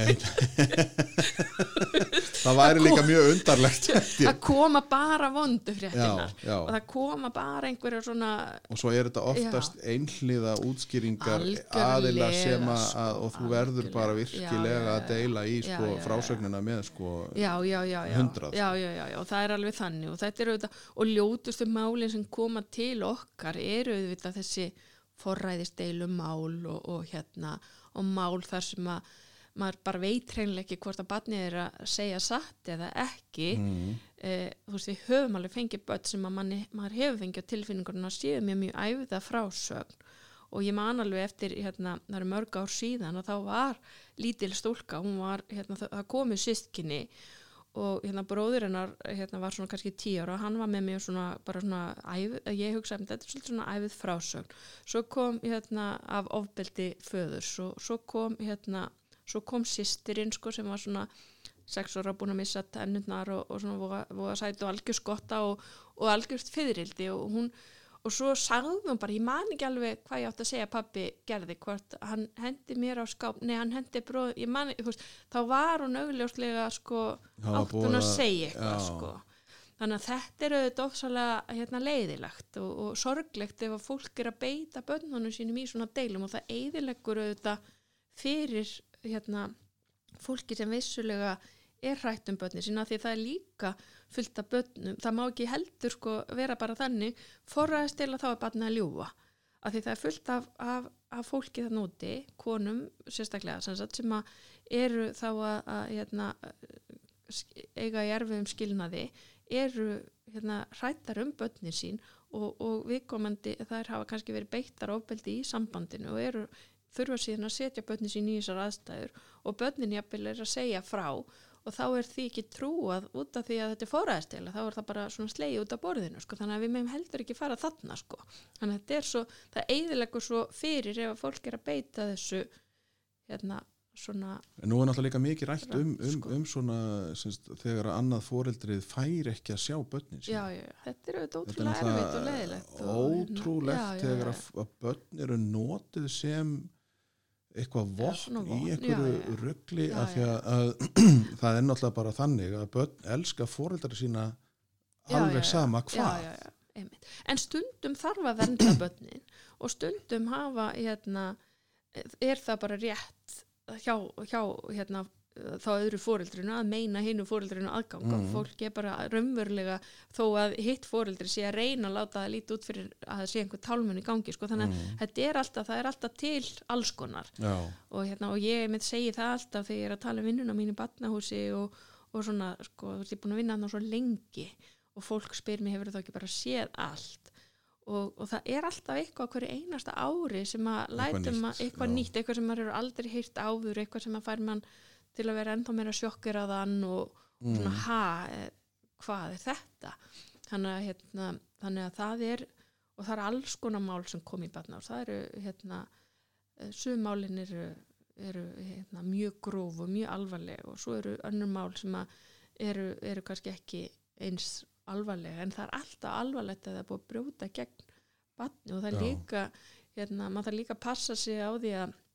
S1: það væri líka mjög undarlegt
S2: að koma bara vondu fréttinar já, já. Og það koma bara einhverja svona
S1: og svo er þetta oftast já. Einhliða útskýringar aðila sem að, að og þú verður algjörlega. Bara virkilega já, já, að deila í sko, já, já, frásögnina með sko
S2: já, já, já,
S1: hundrað
S2: já, já, já, já, og það er alveg þannig og þetta er auðvitað og ljótustu málin sem koma til okkar eru auðvitað þessi forræðisdeilu mál og, og hérna og mál þar sem að maður bara veit hreinlega ekki hvort að barnið er að segja satt eða ekki mm. eh, þú veist við höfum alveg fengið börn sem að manni, maður hefur fengið á tilfinningunum að séu mjög mjög æfða frásögn og ég man alveg eftir hérna, það eru mörg ár síðan og þá var lítil stúlka, hún var hérna, það komið systkini og hérna bróðir hennar hérna var svona kannski tíu ára og hann var með mér svona bara svona æf, ég hugsaði um þetta er svolítið svona æfið frásögn svo kom hérna af ofbeldi föðurs og svo kom hérna svo kom systirinn sko sem var svona sex ára búin að missa tennurnar og, og svona voga, voga sæti og algjör skotta og, og algjörst fiðrildi og hún og svo sagði hún bara, ég man ekki alveg hvað ég átti að segja pabbi gerði, hvort hann hendi mér á skáp, nei hann hendi bróð, ég man ekki, þá var hún augljóslega sko, átt hún að segja eitthvað já. Sko. Þannig að þetta er auðvitað ofsalega hérna, leiðilegt og, og sorglegt ef að fólk er að beita börnunum sínum í svona deilum og það eyðileggur auðvitað fyrir hérna, fólki sem vissulega er hrætt um börnin sína því það er líka fullt af börnum, það má ekki heldur sko vera bara þannig, forræðist til að þá er barnið að ljúga, af því það er fullt af, af, af fólki það núti, konum sérstaklega sem, sagt, sem að eru þá að, að hérna, eiga í erfiðum skilnaði, eru hérna, hrættar um börnin sín og, og viðkomandi þær hafa kannski verið beittar ofbeldi í sambandinu og eru þurfa síðan að setja börnin sín í þessar aðstæður og börnin jafnvel er að segja frá og þá er því ekki trúað út af því að þetta er forræðisdeila, þá er það bara svona slegið út af borðinu, sko, þannig að við meðum heldur ekki fara þarna, sko, þannig að þetta er svo, það eyðileggur svo fyrir ef að fólk er að beita þessu, hérna, svona...
S1: En nú er náttúrulega líka mikið rætt um, um, sko. um svona, semst, þegar að annað foreldrið fær ekki að sjá börnin sín.
S2: Já, já, þetta er auðvitað ótrúlega erfitt og leiðilegt.
S1: Ótrúlegt hérna, þegar að, að börn eru notið sem... eitthvað vopn í einhverju rugli að því að, að það er náttúrulega bara þannig að börn elska foreldrar sína alveg já, já, sama hvað.
S2: Já, já, já, en stundum þarf að vernda börnin og stundum hafa, hérna, er það bara rétt hjá, hjá hérna, þá öðru foreldrinu að meina hinu foreldrinu aðgang og mm. fólk er bara raunverulega þó að hitt foreldri sé að reyna að láta það líti út fyrir að það sé einhver tálmun í gangi sko, þannig að mm. þetta er alltaf, það er alltaf til alls konar og, hérna, og ég með segi það alltaf þegar ég er að tala um vinnuna mín í barnahúsi og, og svona, sko, þú ert ég búin að vinna þarna svo lengi og fólk spyr mér hefur það ekki bara séð allt og, og það er alltaf eitthvað hverju einasta ári sem að lætum að eitthvað nýtt, eitthvað sem maður hefur aldrei heyrt áður, eitthvað sem að fær mann til að vera ennþá meira sjokkeraðan og mm. svona, ha, hvað er þetta? Þannig að, hérna, þannig að það er, og það er alls konar mál sem kom í barnahús. Það eru, hérna, sum málin eru, eru hérna, mjög gróf og mjög alvarleg og svo eru önnur mál sem að eru, eru kannski ekki eins alvarleg, en það er alltaf alvarlegt að það er búið að brjóta gegn barni og það er líka, hérna, maður þarf líka að passa sig á því að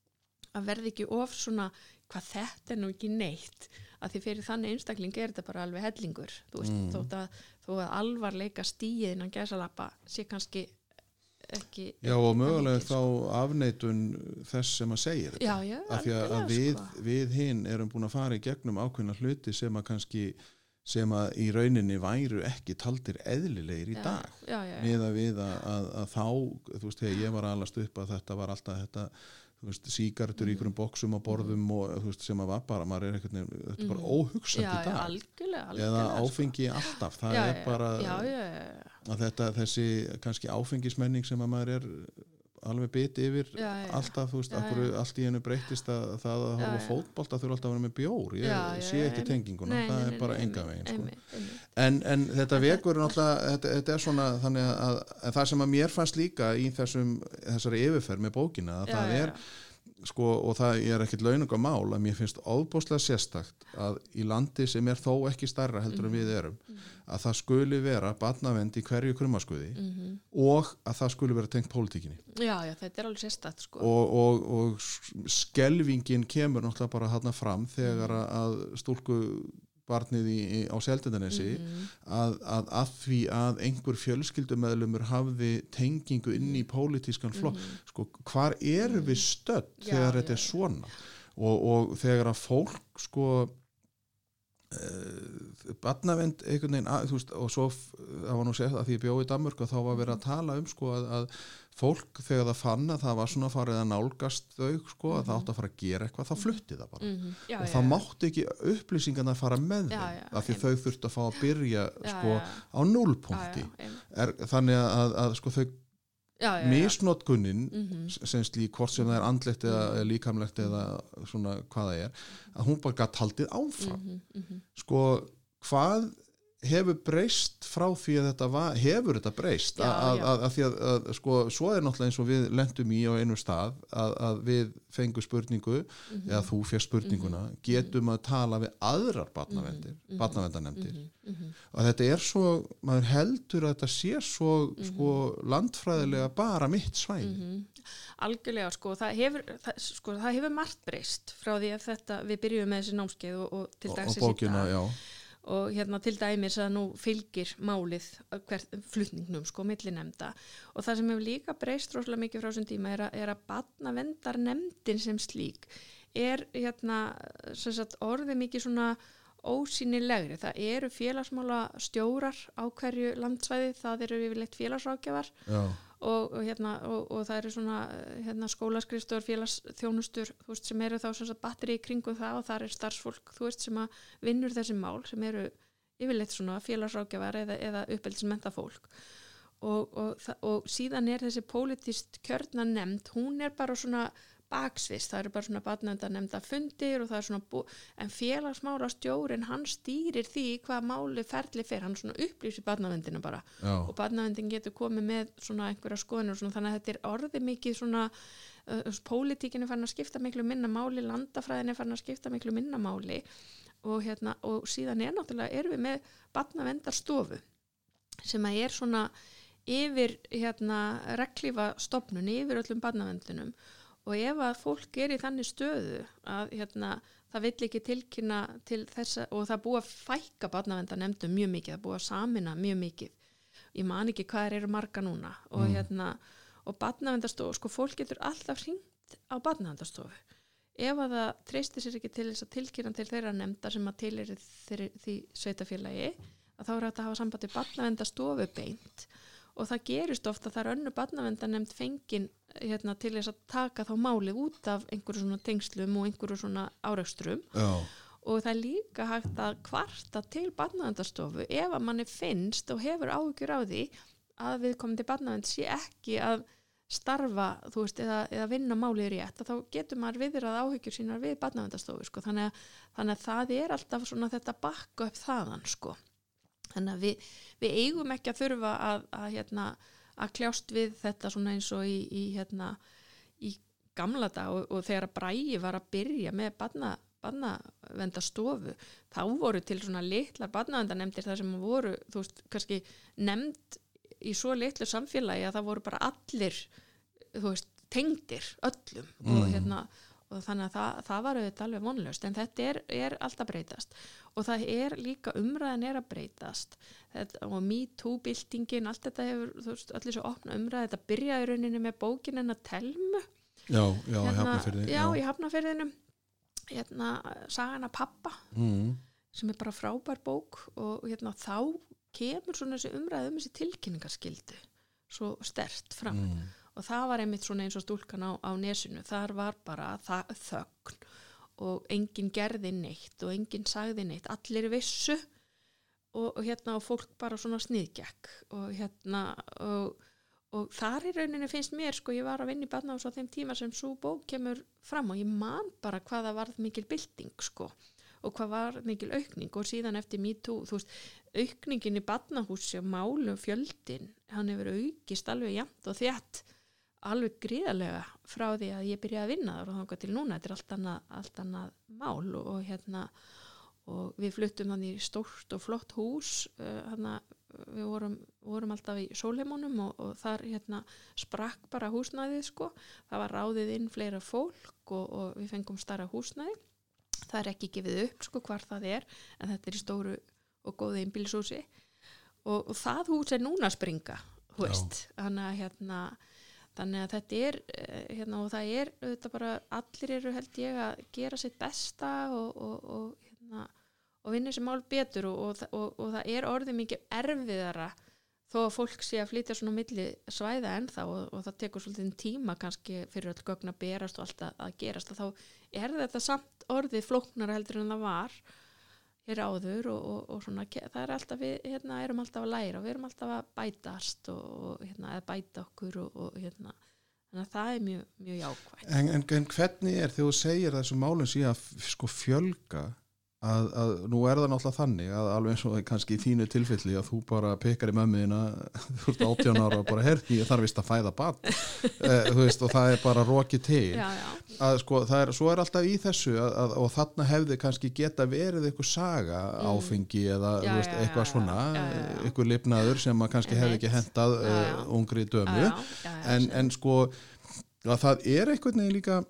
S2: að verði ekki of svona hvað þetta er nú ekki neitt að því fyrir þannig einstakling er þetta bara alveg hellingur, þú veist, mm. þótt að þó að alvarleika stíið innan gæsalappa sé kannski ekki
S1: Já og mögulega þá afneitun þess sem að segja þetta
S2: já, já,
S1: af því að, að við, sko. við hinn erum búin að fara í gegnum ákveðna hluti sem að kannski sem að í rauninni væru ekki taldir eðlilegir í já, dag
S2: já, já, já.
S1: með að við að, að, að þá þú veist, þegar ég var alast upp að þetta var alltaf þetta þú veist, sígartur í einhverjum boxum á borðum og þú veist, sem að var bara, maður er eitthvað þetta er bara óhugsandi
S2: já,
S1: í dag
S2: já, algjörlega, algjörlega,
S1: eða áfengi sko. alltaf, það
S2: já,
S1: er bara
S2: já, já, já.
S1: að þetta, þessi kannski áfengismenning sem að maður er alveg biti yfir
S2: já, já.
S1: alltaf, þú veist,
S2: já,
S1: akkur,
S2: já.
S1: allt í hennu breyttist að það að horfa fótbolta þurfa alltaf að vera með bjór, ég
S2: já, já,
S1: sé ekki
S2: já,
S1: tenginguna,
S2: nei,
S1: það
S2: nei,
S1: er
S2: nei,
S1: bara
S2: nei,
S1: enga veginn sko.
S2: einmitt, einmitt.
S1: En, en þetta vekur náttúrulega, þetta, þetta er svona þannig að, að það sem að mér fannst líka í þessum, þessari yfirferð með bókina að
S2: já,
S1: það er
S2: já.
S1: sko, og það er ekkit laununga mál að mér finnst ofboðslega sérstakt að í landi sem er þó ekki stærra heldur en við erum mm. að það skuli vera barnavernd í hverju krummaskuði mm-hmm. og að það skuli vera tengt pólitíkinni
S2: Já, já, þetta er alveg sérstakt sko.
S1: og, og, og skelvingin kemur náttúrulega bara þarna fram þegar að stúlku barnið í, í, á Seltjarnarnesi mm-hmm. að, að, að því að einhver fjölskyldumeðlumur hafði tengingu inn í pólitískan flokk mm-hmm. sko, hvar erum við stödd
S2: já,
S1: þegar
S2: já,
S1: þetta er svona og, og þegar að fólk sko uh, barnavend einhvern veginn að, veist, og svo það var nú séð að því ég bjó í Danmörku og þá var verið að tala um sko að, að fólk þegar það fann að það var svona farið að nálgast þau sko að mm-hmm. það átt að fara að gera eitthvað þá flutti það bara
S2: mm-hmm. já,
S1: og
S2: já,
S1: það
S2: já.
S1: mátti ekki upplýsingarna að fara með
S2: já,
S1: þeim
S2: já,
S1: af því
S2: einmitt.
S1: þau þurftu að fá að byrja
S2: já,
S1: sko
S2: já.
S1: á núllpunkti er, þannig að, að sko þau
S2: já, já,
S1: misnotkunin
S2: mm-hmm.
S1: sem slík hvort sem það er andlegt eða mm-hmm. líkamlegt eða svona hvað það er að hún bara gat haldið áfram
S2: mm-hmm.
S1: sko hvað hefur breyst frá því að þetta var, hefur þetta breyst
S2: já,
S1: að,
S2: já.
S1: að, að því að, að sko svo er náttúrulega eins og við lentum í á einu stað að, að við fengum spurningu mm-hmm. eða þú fér spurninguna mm-hmm. getum að tala við aðrar barnavendir mm-hmm. barnavendanemdir mm-hmm. og þetta er svo, maður heldur að þetta sé svo mm-hmm. sko landfræðilega bara mitt svæði
S2: mm-hmm. Algjörlega, sko það, hefur, það, sko, það hefur margt breyst frá því að þetta, við byrjum með þessi námskeið og, og til dagsins
S1: og bókina, já
S2: og hérna til dæmis að nú fylgir málið hvert flutningnum sko millinemnda og það sem hefur líka breyst rosalega mikið frá þessum tíma er að, er að barnavendarnefndin sem slík er hérna sem sagt orðið mikið svona ósýnilegri, það eru félagsmála stjórar á hverju landsvæði, það eru yfirleitt félagsráðgjafar og, og, hérna, og, og það eru svona hérna, skólaskrifstofur, félagsþjónustur þú veist, sem eru þá sem sagt batteri í kringum það og það er starfsfólk þú veist, sem að vinnur þessi mál sem eru yfirleitt svona félagsráðgjafar eða, eða uppeldismennta fólk og, og, og síðan er þessi pólitískt kjörna nefnd, hún er bara svona baksvist, það eru bara svona barnaverndarnefnda fundir og það er svona bú, en félagsmála stjórin hann stýrir því hvað máli ferli fer, hann svona upplýsir barnaverndina bara
S1: Já.
S2: og barnaverndin getur komið með svona einhverja skoðunir og svona, þannig að þetta er orðið mikið svona uh, pólitíkin er farin að skipta miklu minna máli, landafræðin er farin að skipta miklu minna máli og hérna og síðan er náttúrulega erum við með barnaverndarstofu sem að er svona yfir hérna reglífa stofnun yfir öllum barnaverndunum og ef að fólk er í þannig stöðu að hérna, það vill ekki tilkynna til þessa og það búið að fækka barnaverndarnefndum mjög mikið, það búið að samina mjög mikið. Ég man ekki hvað eru marga núna og, mm. hérna, og barnaverndarstofu, sko fólk getur alltaf hringt á barnaverndarstofu. Ef að það treystir sér ekki til þess að tilkynna til þeirra nefndar sem að til er því sveitafélagi, að þá er þetta að hafa sambandi barnaverndarstofu beint og það gerist ofta að það er önnu barnaverndarnefnd fengin hérna, til þess að taka þá málið út af einhverju svona tengslum og einhverju svona árekstrum og það er líka hægt að kvarta til barnaverndarstofu ef að manni finnst og hefur áhyggjur á því að viðkomandi barnavernd sé ekki að starfa þú veist, eða, eða vinna málið rétt þá getur maður viðrað áhyggjur sínar við barnaverndarstofu sko. þannig, að, þannig að það er alltaf svona þetta bakka upp þaðan sko. Þannig að við, við eigum ekki að þurfa að, að, hérna, að kljást við þetta svona eins og í, í, hérna, í gamla dag og, og þegar að Bragi var að byrja með barna, barnavendarstofu þá voru til svona litlar barnavendarnefndir þar sem voru, þú veist, kannski nefnd í svo litlu samfélagi að það voru bara allir, þú veist, tengdir öllum mm. og hérna og þannig að það, það var auðvitað alveg vonlaust, en þetta er, er alltaf breytast og það er líka umræðan er að breytast þetta, og MeToo-byltingin, allt þetta hefur, þú veist, allir svo opna umræði, þetta byrjaði í rauninni með bókin hennar Telmu.
S1: Já, já, hérna, Hafnarfirði.
S2: Já, já, í Hafnarfirðinum, hérna, Sagan af pappa, mm. sem er bara frábær bók og hérna þá kemur svona þessi umræði um þessi tilkynningarskyldu svo sterkt fram. Mm. Og það var einmitt svona eins og stúlkan á, á nesinu, þar var bara það, þögn og enginn gerði neitt og enginn sagði neitt, allir vissu og, og hérna og fólk bara svona sniðgekk og hérna og, og þar í rauninni finnst mér, sko, ég var að vinna í barnahúsi á þeim tíma sem svo bók kemur fram og ég man bara hvað það varð mikil bylting, sko, og hvað var mikil aukning og síðan eftir MeToo, þú veist, aukningin í barnahúsi og málu fjöldin, hann hefur aukist alveg jafnt og þétt alveg gríðarlega frá því að ég byrjaði að vinna þar og þangað til núna, þetta er allt annað, allt annað mál og, og hérna og við fluttum hann í stórt og flott hús uh, hana, við vorum, vorum alltaf í Sólheimunum og, og þar hérna sprakk bara húsnæðið, sko, það var ráðið inn fleira fólk og, og við fengum stærra húsnæði, það er ekki gefið upp, sko, hvar það er, en þetta er í stóru og góðu einbýlishúsi og, og það hús er núna að springa, þú veist, þannig að hérna Þannig að þetta er, hérna, og það er auðvitað bara, allir eru held ég að gera sitt besta og, og, og, hérna, og vinna þessi mál betur og, og, og, og það er orðið mikið erfiðara þó að fólk sé að flytja svona milli svæða ennþá og, og það tekur svolítið tíma kannski fyrir öll gögn að berast og allt að, að gerast og þá er þetta samt orðið flóknara heldur en það var hér áður og, og, og svona, það er alltaf við hérna, erum alltaf að læra og við erum alltaf að bætast og, og hérna, að bæta okkur og, og hérna, þannig að það er mjög, mjög jákvætt.
S1: En, en, en hvernig er þegar þú segir þessum málum síðan að sko fjölga að, að nú er það náttúrulega þannig að alveg eins og kannski í þínu tilfelli að þú bara pekar í mömmuðina þú ert átján ára og bara herði ég þarf vist að fæða barn eh, þú veist og það er bara rokið til
S2: já, já.
S1: að sko það er, svo er alltaf í þessu að, að, og þarna hefði kannski geta verið eitthvað saga mm. áfengi eða já, veist, já, eitthvað já, svona já, já, já. eitthvað lifnaður sem að kannski hefði ekki hentað já, já. Uh, ungri dömu já, já, já, en, en sko að það er eitthvað neginn líka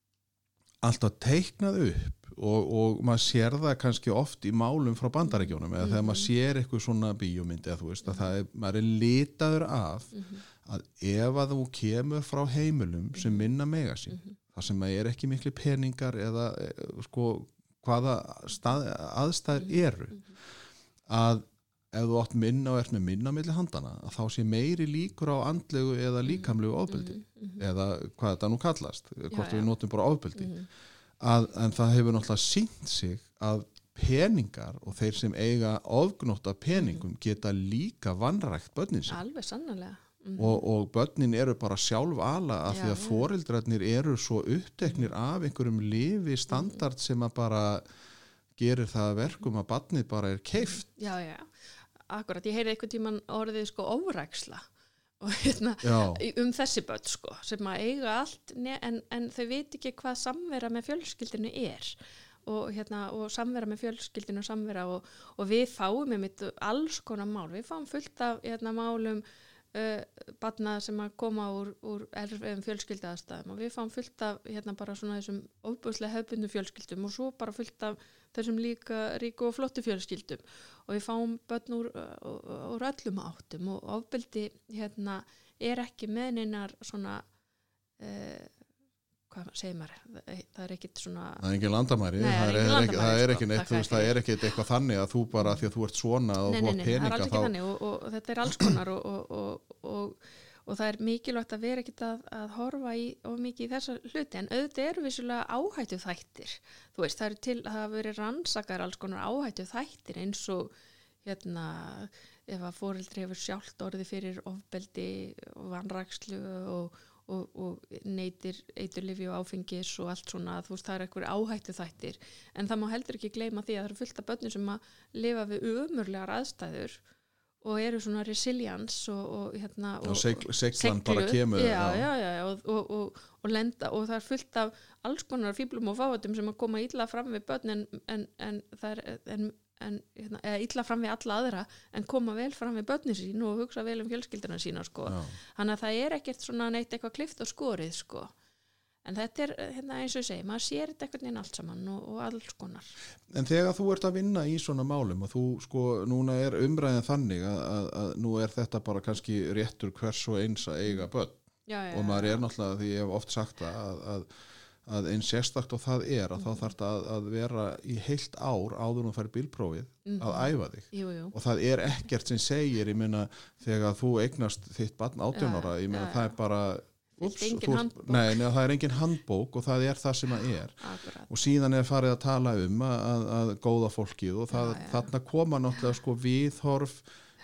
S1: alltaf teiknað upp Og, og maður sér það kannski oft í málum frá Bandaríkjónum eða mm-hmm. þegar maður sér eitthvað svona bíómyndi eða þú veist að það er, maður er litaður af mm-hmm. að ef að þú kemur frá heimilum sem minna mega sín mm-hmm. þar sem maður er ekki miklu peningar eða sko hvaða stað, aðstæður eru mm-hmm. að ef þú átt minna og ert með minna milli handana að þá sé meiri líkur á andlegu eða líkamlegu ofbeldi mm-hmm. eða hvað þetta nú kallast hvort já, við notum bara ofbeldi mm-hmm. Að, en það hefur náttúrulega sýnt sig að peningar og þeir sem eiga ofgnótt af peningum geta líka vanrækt börnin sín.
S2: Alveg sannarlega. Mm-hmm.
S1: Og, og börnin eru bara sjálf ala af því að foreldrarnir eru svo uppteknir mm-hmm. af einhverjum lifi standard mm-hmm. sem að bara gerir það verkum að barnið bara er keypt.
S2: Já, já, akkurat. Ég heyrði einhvern tímann orðið sko ofræksla. Og hérna, um þessi börn sko, sem að eiga allt en, en þau veit ekki hvað samvera með fjölskyldinu er og, hérna, og samvera með fjölskyldinu og samvera og, og við fáum með alls konar mál, við fáum fullt af hérna, málum uh, barna sem að koma úr, úr erfiðum fjölskyldaðastæðum og við fáum fullt af hérna, bara svona þessum ofbúðslega hefðbundum fjölskyldum og svo bara fullt af þessum líka ríku og flottu fjölskyldum og við fáum börn úr, úr öllum áttum og ofbeldi hérna, er ekki með neinar svona uh, hvað segir maður það er ekkit svona
S1: það er ekki landamæri nei, það, er er ekki, það er ekki neitt sko, veist, það er ekki eitthvað þannig að þú bara því að þú ert svona og
S2: nei,
S1: þú
S2: ert
S1: peninga
S2: það er alls ekki þannig og, og, og þetta er alls konar og, og, og, og og það er mikilvægt að vera ekkert að, að horfa í of mikið í þessa hluti en auðvitað eru vissulega áhættu þættir þú veist það eru til að hafa verið rannsakar alls konar áhættu þættir eins og hérna ef að foreldri hefur sjálft orðið fyrir ofbeldi og vanrækslu og, og, og neytir eiturlyfja og áfengis og allt svona þú veist það eru einhver áhættu þættir en það má heldur ekki gleyma því að það eru fullt af börnum sem að lifa við ömurlegar aðstæður og eru svona resilience og, og hérna og,
S1: og segl, seglan bara kemur
S2: já, já, já, já, og, og, og, og lenda og það er fullt af alls konar fíblum og fáatum sem að koma illa fram við börn en, en, en það er en, en, hérna, eða illa fram við alla aðra en koma vel fram við börnin sín og hugsa vel um fjölskylduna sína sko. Þannig að það er ekkert svona neitt eitthvað klift og skorið sko. en þetta er hérna, eins og ég segi, maður sér þetta einhvern veginn allt saman og, og alls konar.
S1: En þegar þú ert að vinna í svona málum og þú sko, núna er umræðin þannig að, að, að nú er þetta bara kannski réttur hvers og eins að eiga börn
S2: já, já,
S1: og maður er náttúrulega, því ég hef oft sagt það að, að að eins sérstakt og það er að mm. þá þarf þetta að, að vera í heilt ár áður og færi bílprófið mm. að æfa þig
S2: jú, jú.
S1: Og það er ekkert sem segir, ég meina þegar þú eignast þitt barn átján ára, ég meina ja, það er bara ups, þú, nei, neða, það er engin handbók og það er það sem það er
S2: Akkurat.
S1: Og síðan er farið að tala um að, að, að góða fólkið og það, ja, ja. Þarna koma náttúrulega sko viðhorf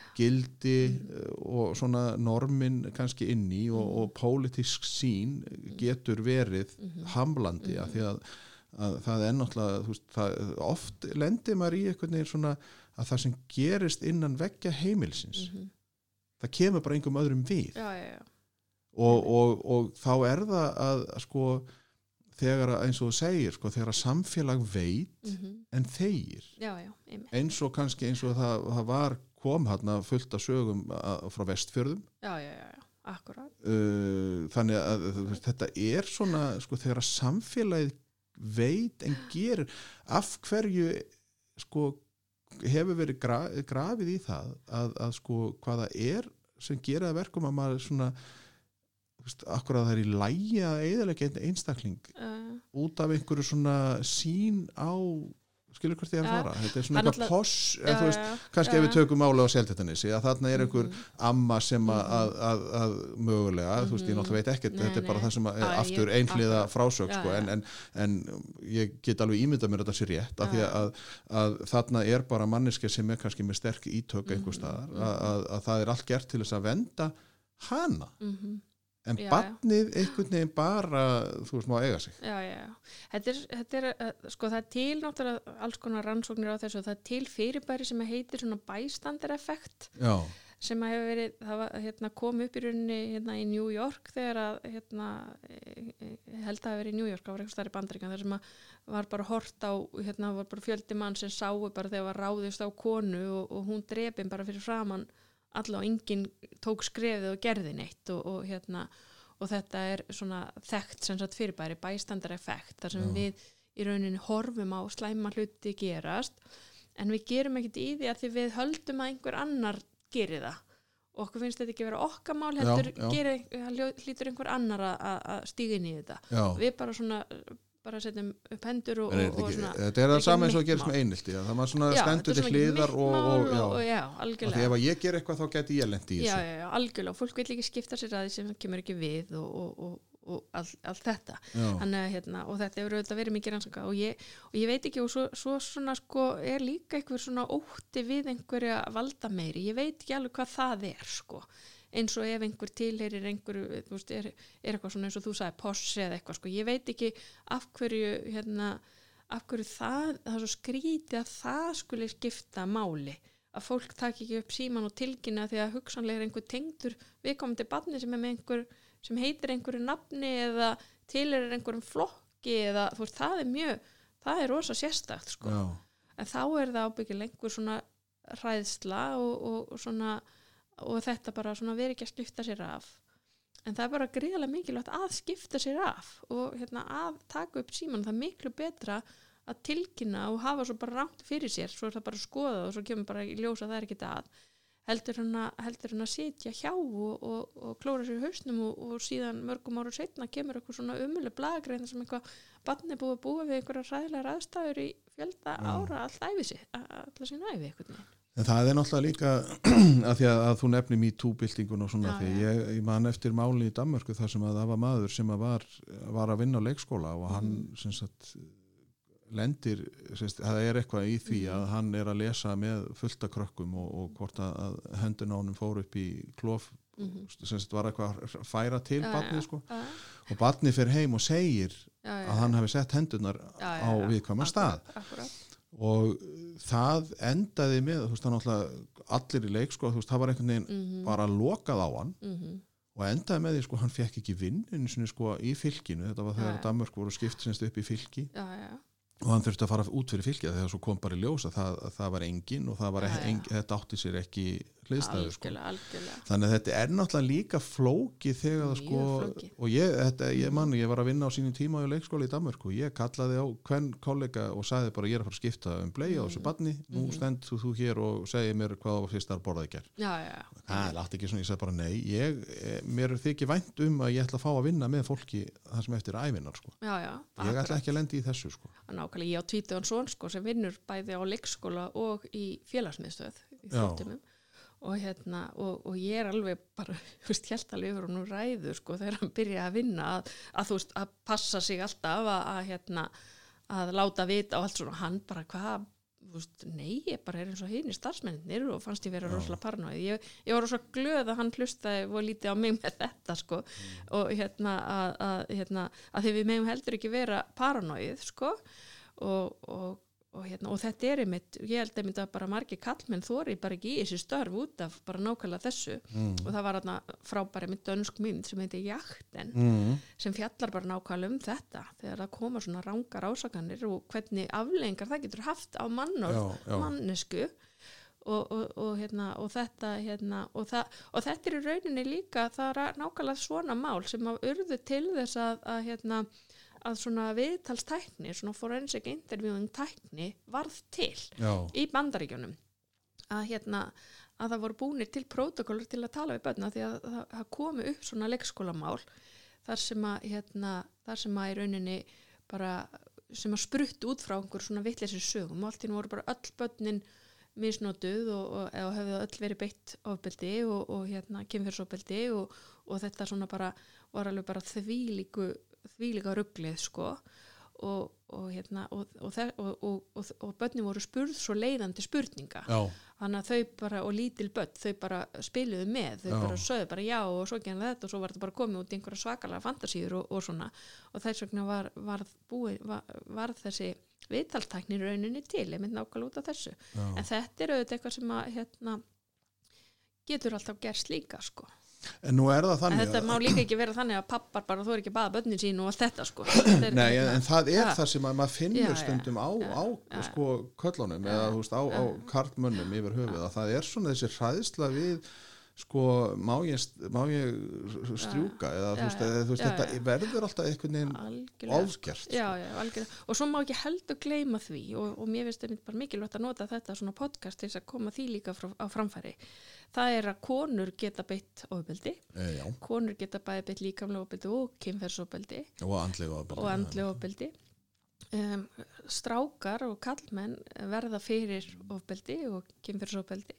S1: gildi mm. og svona normin kannski inn í og, og pólitísk sín getur verið mm-hmm. hamlandi mm-hmm. af því að, að það er náttúrulega þú veist, það, oft lendir maður í einhvern veginn svona að það sem gerist innan veggja heimilsins mm-hmm. það kemur bara einhverjum öðrum við
S2: já, já, já.
S1: Og, og, og þá er það að sko þegar eins og þú segir sko þegar að samfélag veit mm-hmm. en þegir
S2: já, já,
S1: eins og kannski eins og það, það var kom hérna fullt af sögum að, frá Vestfjörðum
S2: já, já, já, já. Akkurat
S1: uh, þannig að, að þetta er svona sko þegar að samfélagið veit en gerir af hverju sko hefur verið gra, grafið í það að, að sko hvaða er sem gera það verkum að maður svona veist, akkur að það er í lægi að eyðileggja einstakling uh. út af einhverju svona sín á skilur hvert ég er að fara, þetta er svona eitthvað poss en þú veist, kannski ja. Ef við tökum mála á Seltjarnarnesi að þarna er einhver mm-hmm. amma sem að, að, að, að mögulega, mm-hmm. þú veist, ég náttúrulega veit ekkert, nei, þetta er bara nei. Það sem að, ah, aftur ég, einhliða frásög, sko, en, en, en ég get alveg ímyndað mér þetta sé rétt, af því að, að þarna er bara manneska sem er kannski með sterk ítök einhver staðar, mm-hmm. að, að, að það er allt gert til þess að venda hana. Mm-hmm. En já, barnið einhvern veginn bara, þú veist, má eiga sig.
S2: Já, já, já. Þetta er, þetta er, sko, það er til náttúrulega alls konar rannsóknir á þessu og það er til fyrirbæri sem heitir svona bystander-effekt sem að hefur verið, það var, hérna, kom upp í rauninni hérna í New York þegar að, hérna, ég held að það hefur verið í New York, það var eitthvað stærri Bandaríkjanna þar sem að var bara hort á, hérna, var bara fjöldi mann sem sáu bara þegar var ráðist á konu og, og hún drepin bara fyrir framann alla og enginn tók skrefið og gerði neitt og, og, hérna, og þetta er svona þekkt sem sagt fyrirbæri bystander-effekt þar sem Já. Við í rauninni horfum á slæma hluti gerast en við gerum ekkert í því að því við höldum að einhver annar gerir það og okkur finnst þetta ekki vera okkar mál heldur já, já. Gerir, hlýtur einhver annar að stíga inn í þetta já. Við bara svona bara setjum upp hendur og, og, og svona
S1: þetta er það sama eins og að gerist með einelti það maður svona já, stendur til hliðar og, og, og, og já,
S2: algjörlega
S1: og þegar ég ger eitthvað þá geti ég lent í þessu
S2: já, já, já, algjörlega, og fólk vil ekki skipta sér að því sem kemur ekki við og, og, og, og allt all þetta Þannig, hérna, og þetta hefur auðvitað verið mikið rannsaka og ég, og ég veit ekki og svo, svo svona sko er líka einhver svona ótti við einhverja valda meiri, ég veit ekki alveg hvað það er sko eins og ef einhver tilheyrir einhverju, þú veist, er, er eitthvað svona eins og þú sagði possi eða eitthvað, sko, ég veit ekki af hverju, hérna, af hverju það, það er svo skrítið að það skulle skipta máli, að fólk taki ekki upp síman og tilkynna því að hugsanlega er einhver tengdur viðkomandi barni sem er með einhver, sem heitir einhverju nafni eða tilheyrir einhverjum flokki eða, þú veist, það er mjög, það er rosa sérstakt, sko, Já. En þá er það ábyggilega einhver svona hræðsla og, og, og svona og þetta bara svona veri ekki að skipta sér af en það er bara gríðarlega mikilvægt að skipta sér af og hérna að taka upp síman, það er miklu betra að tilkynna og hafa svo bara rangt fyrir sér, svo er það bara að skoða og svo kemur bara í ljós að það er ekki að heldur hann að, heldur hann að sitja hjá og, og, og klóra sér í hausnum og, og síðan mörgum ára setna kemur eitthvað svona umulig blaðgrein sem eitthvað barni búið að búa við einhverja hræðilegar aðstæður í fjölda ára allt æfi sig, alltaf sín æfi eitthvað
S1: En það er náttúrulega líka að því að, að þú nefnir MeToo-byltingun og svona já, því ég, ég man eftir máli í Danmörku þar sem að það var maður sem að var, var að vinna á leikskóla og hann mm. sem sagt lendir, semst, það er eitthvað í því mm. að hann er að lesa með fullta krökkum og, og hvort að, að hendun á honum fór upp í klof mm. sem sagt var eitthvað að færa til ja, barnið sko ja. Og barnið fer heim og segir ja, ja, að hann hafi sett hendunar ja, ja, á viðkvæma stað akkurat. Og það endaði með þú veist það náttúrulega allir í leik sko þú veist það var einhvern veginn mm-hmm. bara lokað á hann mm-hmm. og endaði með því sko hann fekk ekki vinn einu sinni sko í fylkinu þetta var þegar ja, Danmörk voru skipt semst upp í fylki ja, ja. Og hann þurfti að fara út fyrir fylki þegar svo kom bara í ljós að það, að það var engin og það var ja, ja. Engin, þetta átti sér ekki hliðstæðu sko.
S2: algjörlega.
S1: Þannig að þetta er náttúrulega líka flóki þegar það sko
S2: flóki.
S1: Og ég, þetta, ég man, ég var að vinna á sínum tíma í leikskóla í Danmörku, ég kallaði á hvern kollega og sagði bara ég er að fara að skipta um bleið á þessu barni, nú mm-hmm. stend þú hér og segir mér hvað fyrst þar borðaði ger.
S2: Já, já.
S1: Það er allt ekki svona, ég sagði bara nei, ég, mér þykir vænt um að ég ætla að fá að vinna með fólki það sem eftir ævinar sko.
S2: Já, já.
S1: Ég ætla ekki að lendi í þessu sko.
S2: Nákvæmlega, ég á tvítugan son sko sem vinnur bæði á leikskóla og í félagsmiðstöð í þjóttumum og hérna og, og ég er alveg bara, þú veist, helt alveg yfir og nú ræður sko þegar hann byrja að vinna að, að þú veist, að passa sig alltaf að, að hérna, að láta vita og allt svona, hann bara hvað, þú veist, nei, ég bara er eins og hinn í starfsmennir og fannst ég vera rosalega paranoið. Ég, ég var rosalega glöð að hann hlustaði og lítið á mig með þetta sko mm. og hérna að, að, hérna, að því við megum heldur ekki vera paranoið sko og, og Og, hérna, og þetta er einmitt, ég held einmitt að bara margir kallmenn þori bara ekki í þessi störf út af bara nákvæmlega þessu mm. og það var þarna frábæri einmitt dönsk mynd sem heitir Jakten mm. sem fjallar bara nákvæmlega um þetta þegar það koma svona rangar ásakanir og hvernig afleiðingar það getur haft á mannorð, mannesku og, og, og, hérna, og þetta hérna, og, það, og þetta er í rauninni líka það er nákvæmlega svona mál sem að urðu til þess að, að hérna að svona viðtalstækni, svona forensic interviewing tækni varð til Já. Í Bandaríkjunum að hérna að það voru búnir til prótokólur til að tala við börna því að það komi upp svona leikskólamál þar sem að hérna, þar sem að í rauninni bara sem að spruttu út frá einhver svona vitleysir sögum og allt í nú voru bara öll börnin misnotuð og, og, og hefðu öll verið beitt ofbeldi og, og hérna kynferðisofbeldi og, og þetta svona bara var alveg bara þvílíku þvílíka ruglið sko og, og, hérna, og, og, og, og börnin voru spurð svo leiðandi spurninga já. Þannig að þau bara og lítil börn þau bara spiluðu með þau já. Bara sögðu bara já og svo genið þetta og svo var þetta bara komið út í einhverja svakalega fantasíur og, og svona og þess vegna var, var, búið, var, var þessi viðtalstækni rauninni til ég mynd nákvæmlega út af þessu já. En þetta er auðvitað eitthvað sem að hérna, getur alltaf gerst líka sko
S1: En nú er það þannig
S2: en þetta má líka ekki vera þannig að pappar bara þú er ekki baða börnin sín og allt þetta sko þetta
S1: Nei, en, en það er ja. Það sem að maður finnur já, stundum á, ja, á ja. Sko köllunum ja. Eða þú veist á, á karlmönnum yfir höfuð að það er svona þessi hræðsla við sko má ég, má ég strjúka eða þú veist, eða, þú veist já, þetta já. Verður alltaf einhvern veginn ofgert sko.
S2: Já, já, algjörlega og svo má ekki heldur gleyma því og, og mér finnst þetta bara mikilvægt að nota þetta svona podcast til þess að koma því líka frá, á framfæri það er að konur geta beitt ofbeldi
S1: e,
S2: konur geta bæði beitt líkamlega ofbeldi og kynferðisofbeldi
S1: og andlega ofbeldi,
S2: og andlega ofbeldi. Um, strákar og kallmenn verða fyrir ofbeldi og kynferðisofbeldi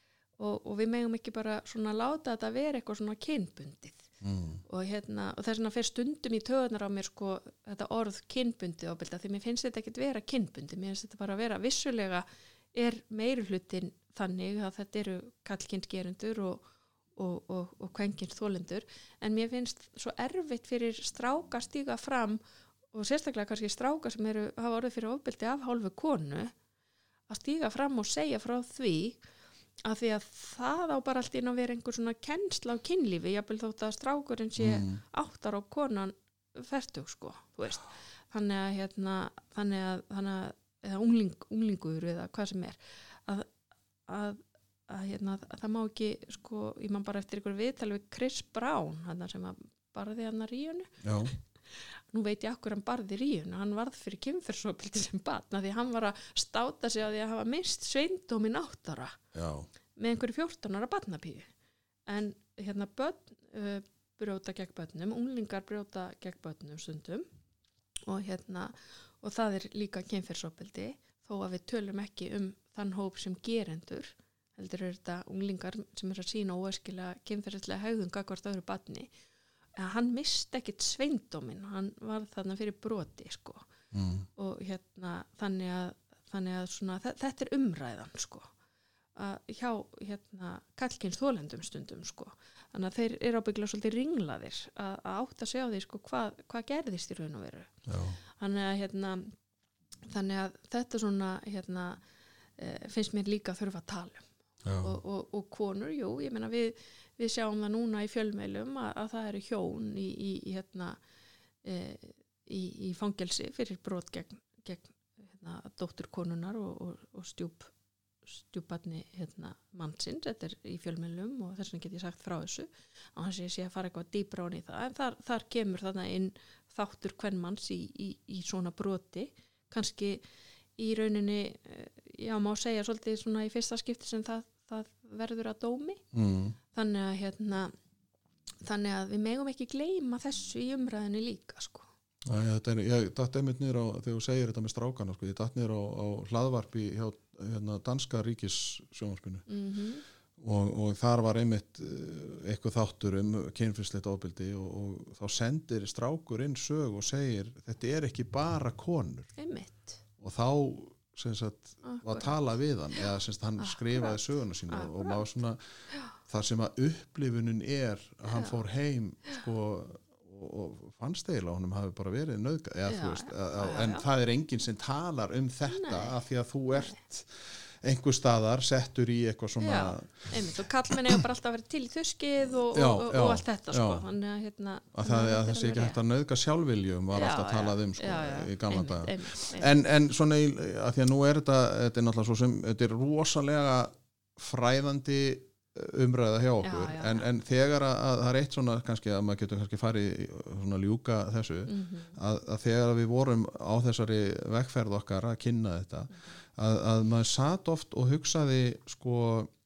S2: og, og við megum ekki bara svona láta þetta vera eitthvað svona kynbundið mm. og, hérna, og þess vegna fer stundum í töðunar á mér sko þetta orð kynbundið ofbeldi því mér finnst þetta ekkert vera kynbundið mér finnst þetta bara vera vissulega er meirihlutin þannig að þetta eru kallkynsgerendur og, og, og, og kvenkynsþolendur en mér finnst svo erfitt fyrir stráka stíga fram og sérstaklega kannski stráka sem eru, hafa orðið fyrir ofbeldi af hálfu konu að stíga fram og segja frá því að því að það á bara allt inn að vera einhver svona kennsla á kynlífi jafnvel þótt að strákurinn sé mm. áttar á konan fertug sko þú veist þannig að hérna þannig að, þannig að eða ungling, unglingur eða hvað sem er að, að, að, hérna, að það má ekki sko, ég man bara eftir ykkur viðtal við Chris Brown hann sem að barði hann að ríunu
S1: Já.
S2: Nú veit ég okkur hann barði ríunu hann varð fyrir kynferðisofbeldi sem barn því hann var að státa sig á því að hafa mist sveindóminn átt ára
S1: Já.
S2: Með einhverju fjórtán ára barnapíu en hérna börn uh, brjóta gegn börnum, unglingar brjóta gegn börnum stundum og hérna og það er líka kynferðisofbeldi þó að við tölum ekki um þann hóp sem gerendur heldur er þetta unglingar sem er að sína óæskilega kynferðislega hegðun gagnvart öðru barni en hann misti ekkit sveindóminn hann var þarna fyrir broti sko mm. og hérna þannig að, þannig að svona, þetta er umræðan sko að hjá hérna kallkynsþolendum stundum sko þannig að þeir eru ábyggilega svolítið ringlaðir að, að átta sig á því sko hvað, hvað gerðist í raun og veru
S1: Já.
S2: Þannig að hérna þannig að þetta svona hérna e, finnst mér líka að þurfa að tala um og, og, og konur, jú, ég meina við, við sjáum það núna í fjölmiðlum að, að það eru hjón í, í, í hérna e, í, í fangelsi fyrir brot gegn, gegn hérna, dóttur konunar og, og, og stjúp stjúpbarni hérna, mannsins, þetta er í fjölmiðlum og þess vegna get ég sagt frá þessu og hans ég sé að fara eitthvað dýpra onni í það en þar, þar kemur þarna inn þáttur kvenmanns í, í, í svona broti kannski í rauninni já má segja svolítið svona í fyrsta skipti sem það, það verður að dómi mm. þannig að hérna þannig að við megum ekki gleyma þessu í umræðinu líka sko.
S1: Æ, er, ég datt einmitt niður á þegar þú segir þetta með strákana sko, ég datt niður á, á hlaðvarpi hjá hérna, danska ríkissjónvarpinu mm-hmm. og, og þar var einmitt eitthvað þáttur um kynferðislegt ofbeldi og, og þá sendir strákur inn sög og segir þetta er ekki bara konur
S2: einmitt.
S1: Og þá sem sagt, var að tala við hann eða sem sagt, hann Akkurat. Skrifaði söguna sína Akkurat. Og maður svona þar sem að upplifunin er að hann já. Fór heim sko, og, og fannst eiginlega honum hafi bara verið nauðga eða, já, veist, að, að, já, en já. Það er enginn sem talar um þetta Nei. Af því að þú ert einhver staðar settur í eitthvað svona
S2: já, einmitt, og kallmenn hefur bara alltaf verið til í þuskið og, já, og, og, og allt þetta sko. Þannig að hérna
S1: að það er þessi ekki hægt að nauðga sjálfviljum var já, alltaf talað um sko, já, já, í gamla daga en, en svona í, að því að nú er þetta þetta er náttúrulega svo sem, þetta er rosalega fræðandi umræða hjá okkur já, já, en, en þegar að, að það er eitt svona kannski að maður getur kannski farið svona ljúka þessu mm-hmm. að, að þegar við vorum á þessari vegferð okkar að kynna þetta mm-hmm. að, að maður satt oft og hugsaði sko,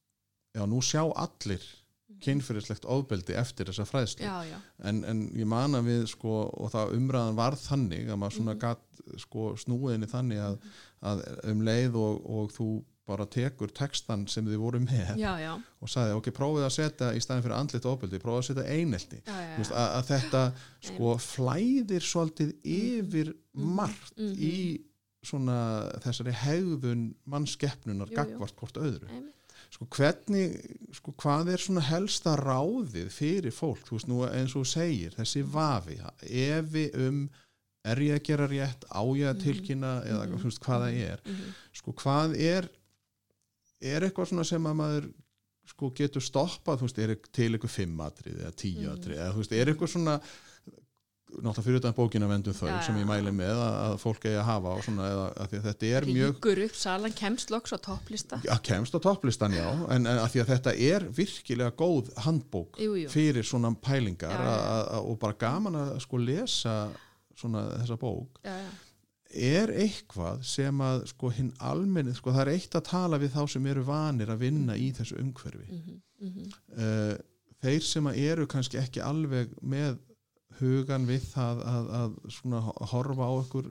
S1: já nú sjá allir kynferðislegt ofbeldi eftir þessa fræðslu
S2: já, já.
S1: En, en ég man að við sko og það umræðan varð þannig að maður svona mm-hmm. gatt sko snúiðinni þannig að, að um leið og, og þú bara tekur textan sem þið voru með
S2: já, já.
S1: Og sagði ok, prófið að setja í staðin fyrir andlit ofbeldi, prófið að setja einelti
S2: já, já, já.
S1: Veist, að, að þetta sko flæðir svolítið yfir margt mm-hmm. í svona þessari hegðun mannskeppnunar gagnvart hvort öðru
S2: Einmitt.
S1: Sko hvernig, sko hvað er svona helsta ráðið fyrir fólk, þú veist nú eins og segir þessi vafi, efi um er ég að gera rétt, á ég að tilkynna mm-hmm. eða þú veist hvað það er mm-hmm. sko hvað er er eitthvað svona sem að maður sko getur stoppað, þú veist, er til eitthvað fimm atrið eða tíu atrið, eða þú veist, er eitthvað svona náttúrulega fyrir þetta bókina vendum þau ja, sem ég mæli með að, að fólk eigi að hafa og svona, eða að því að þetta er mjög
S2: Ríkur upp salan, kemst loks á topplista
S1: Já, kemst á topplistan, já, en, en að því að þetta er virkilega góð handbók
S2: jú, jú. Fyrir
S1: svona pælingar
S2: já, já.
S1: Að, að, og bara gaman að sko lesa svona þessa bók
S2: já, já.
S1: Er eitthvað sem að sko hinn almenni, sko það er eitt að tala við þá sem eru vanir að vinna í þessu umhverfi
S2: mm-hmm, mm-hmm.
S1: Uh, þeir sem að eru kannski ekki alveg með hugan við það að, að svona horfa á einhver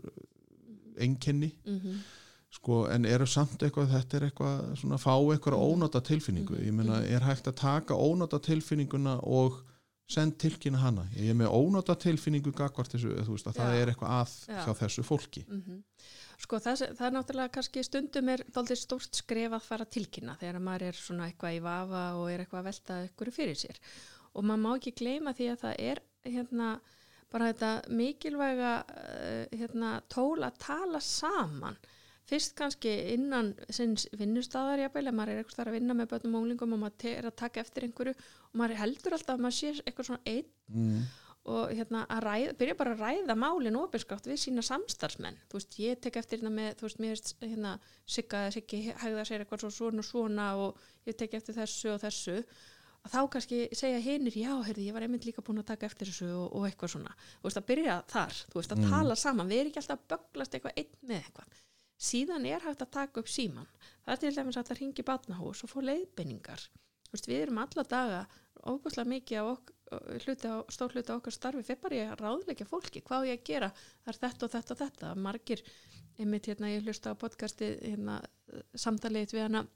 S1: einkenni
S2: mm-hmm.
S1: sko en eru samt eitthvað, þetta er eitthvað svona fá einhverja ónota tilfinningu ég meina er hægt að taka ónota tilfinninguna og send tilkynna hana, ég er með ónota tilfinningu gagvart þessu, þú veist að já, það er eitthvað að já. Hjá þessu fólki
S2: mm-hmm. Sko það, það er náttúrulega kannski stundum er dálítið stórt skref að fara tilkynna þegar maður er svona eitthvað í vafa og er eitthvað að velta eitthvað fyrir sér og maður má ekki gleyma því að það er hérna bara þetta mikilvæga hérna tól að tala saman fyrst kannski innan sinns vinnustæðar jafnvel, ef maður er eitthvað að vinna með börnum og unglingum og maður er að taka eftir einhverju og maður heldur alltaf að maður sé eitthvað svona einn
S1: mm.
S2: og hérna að ræða, byrja bara að ræða málin opinskátt við sína samstarfsmenn þú veist, ég tek eftir hérna með, þú veist, mér veist hérna Sigga eða Siggi hegða sér eitthvað svo svona og svona og ég tek eftir þessu og þessu og þá kannski segja hinir, já, heyrði, ég var einmitt líka búin að taka eftir þessu og, og eitthvað svona þú veist, að byrja þar, þú veist, að mm. tala saman við erum ekki alltaf að bögglast eitthvað einn með eitthvað síðan er hægt að taka upp síman það er til dæmis að það ringi barnahús og fá leiðbeiningar veist, við erum alla daga óbúslega mikið á ok, hluti á, stór hluti á okkar starfi fyrir bara ég að ráðleggja fólki hvað ég að gera, það er þetta og þetta og þetta margir, einmitt hérna ég hlusta á podcasti hérna, samtalið við hana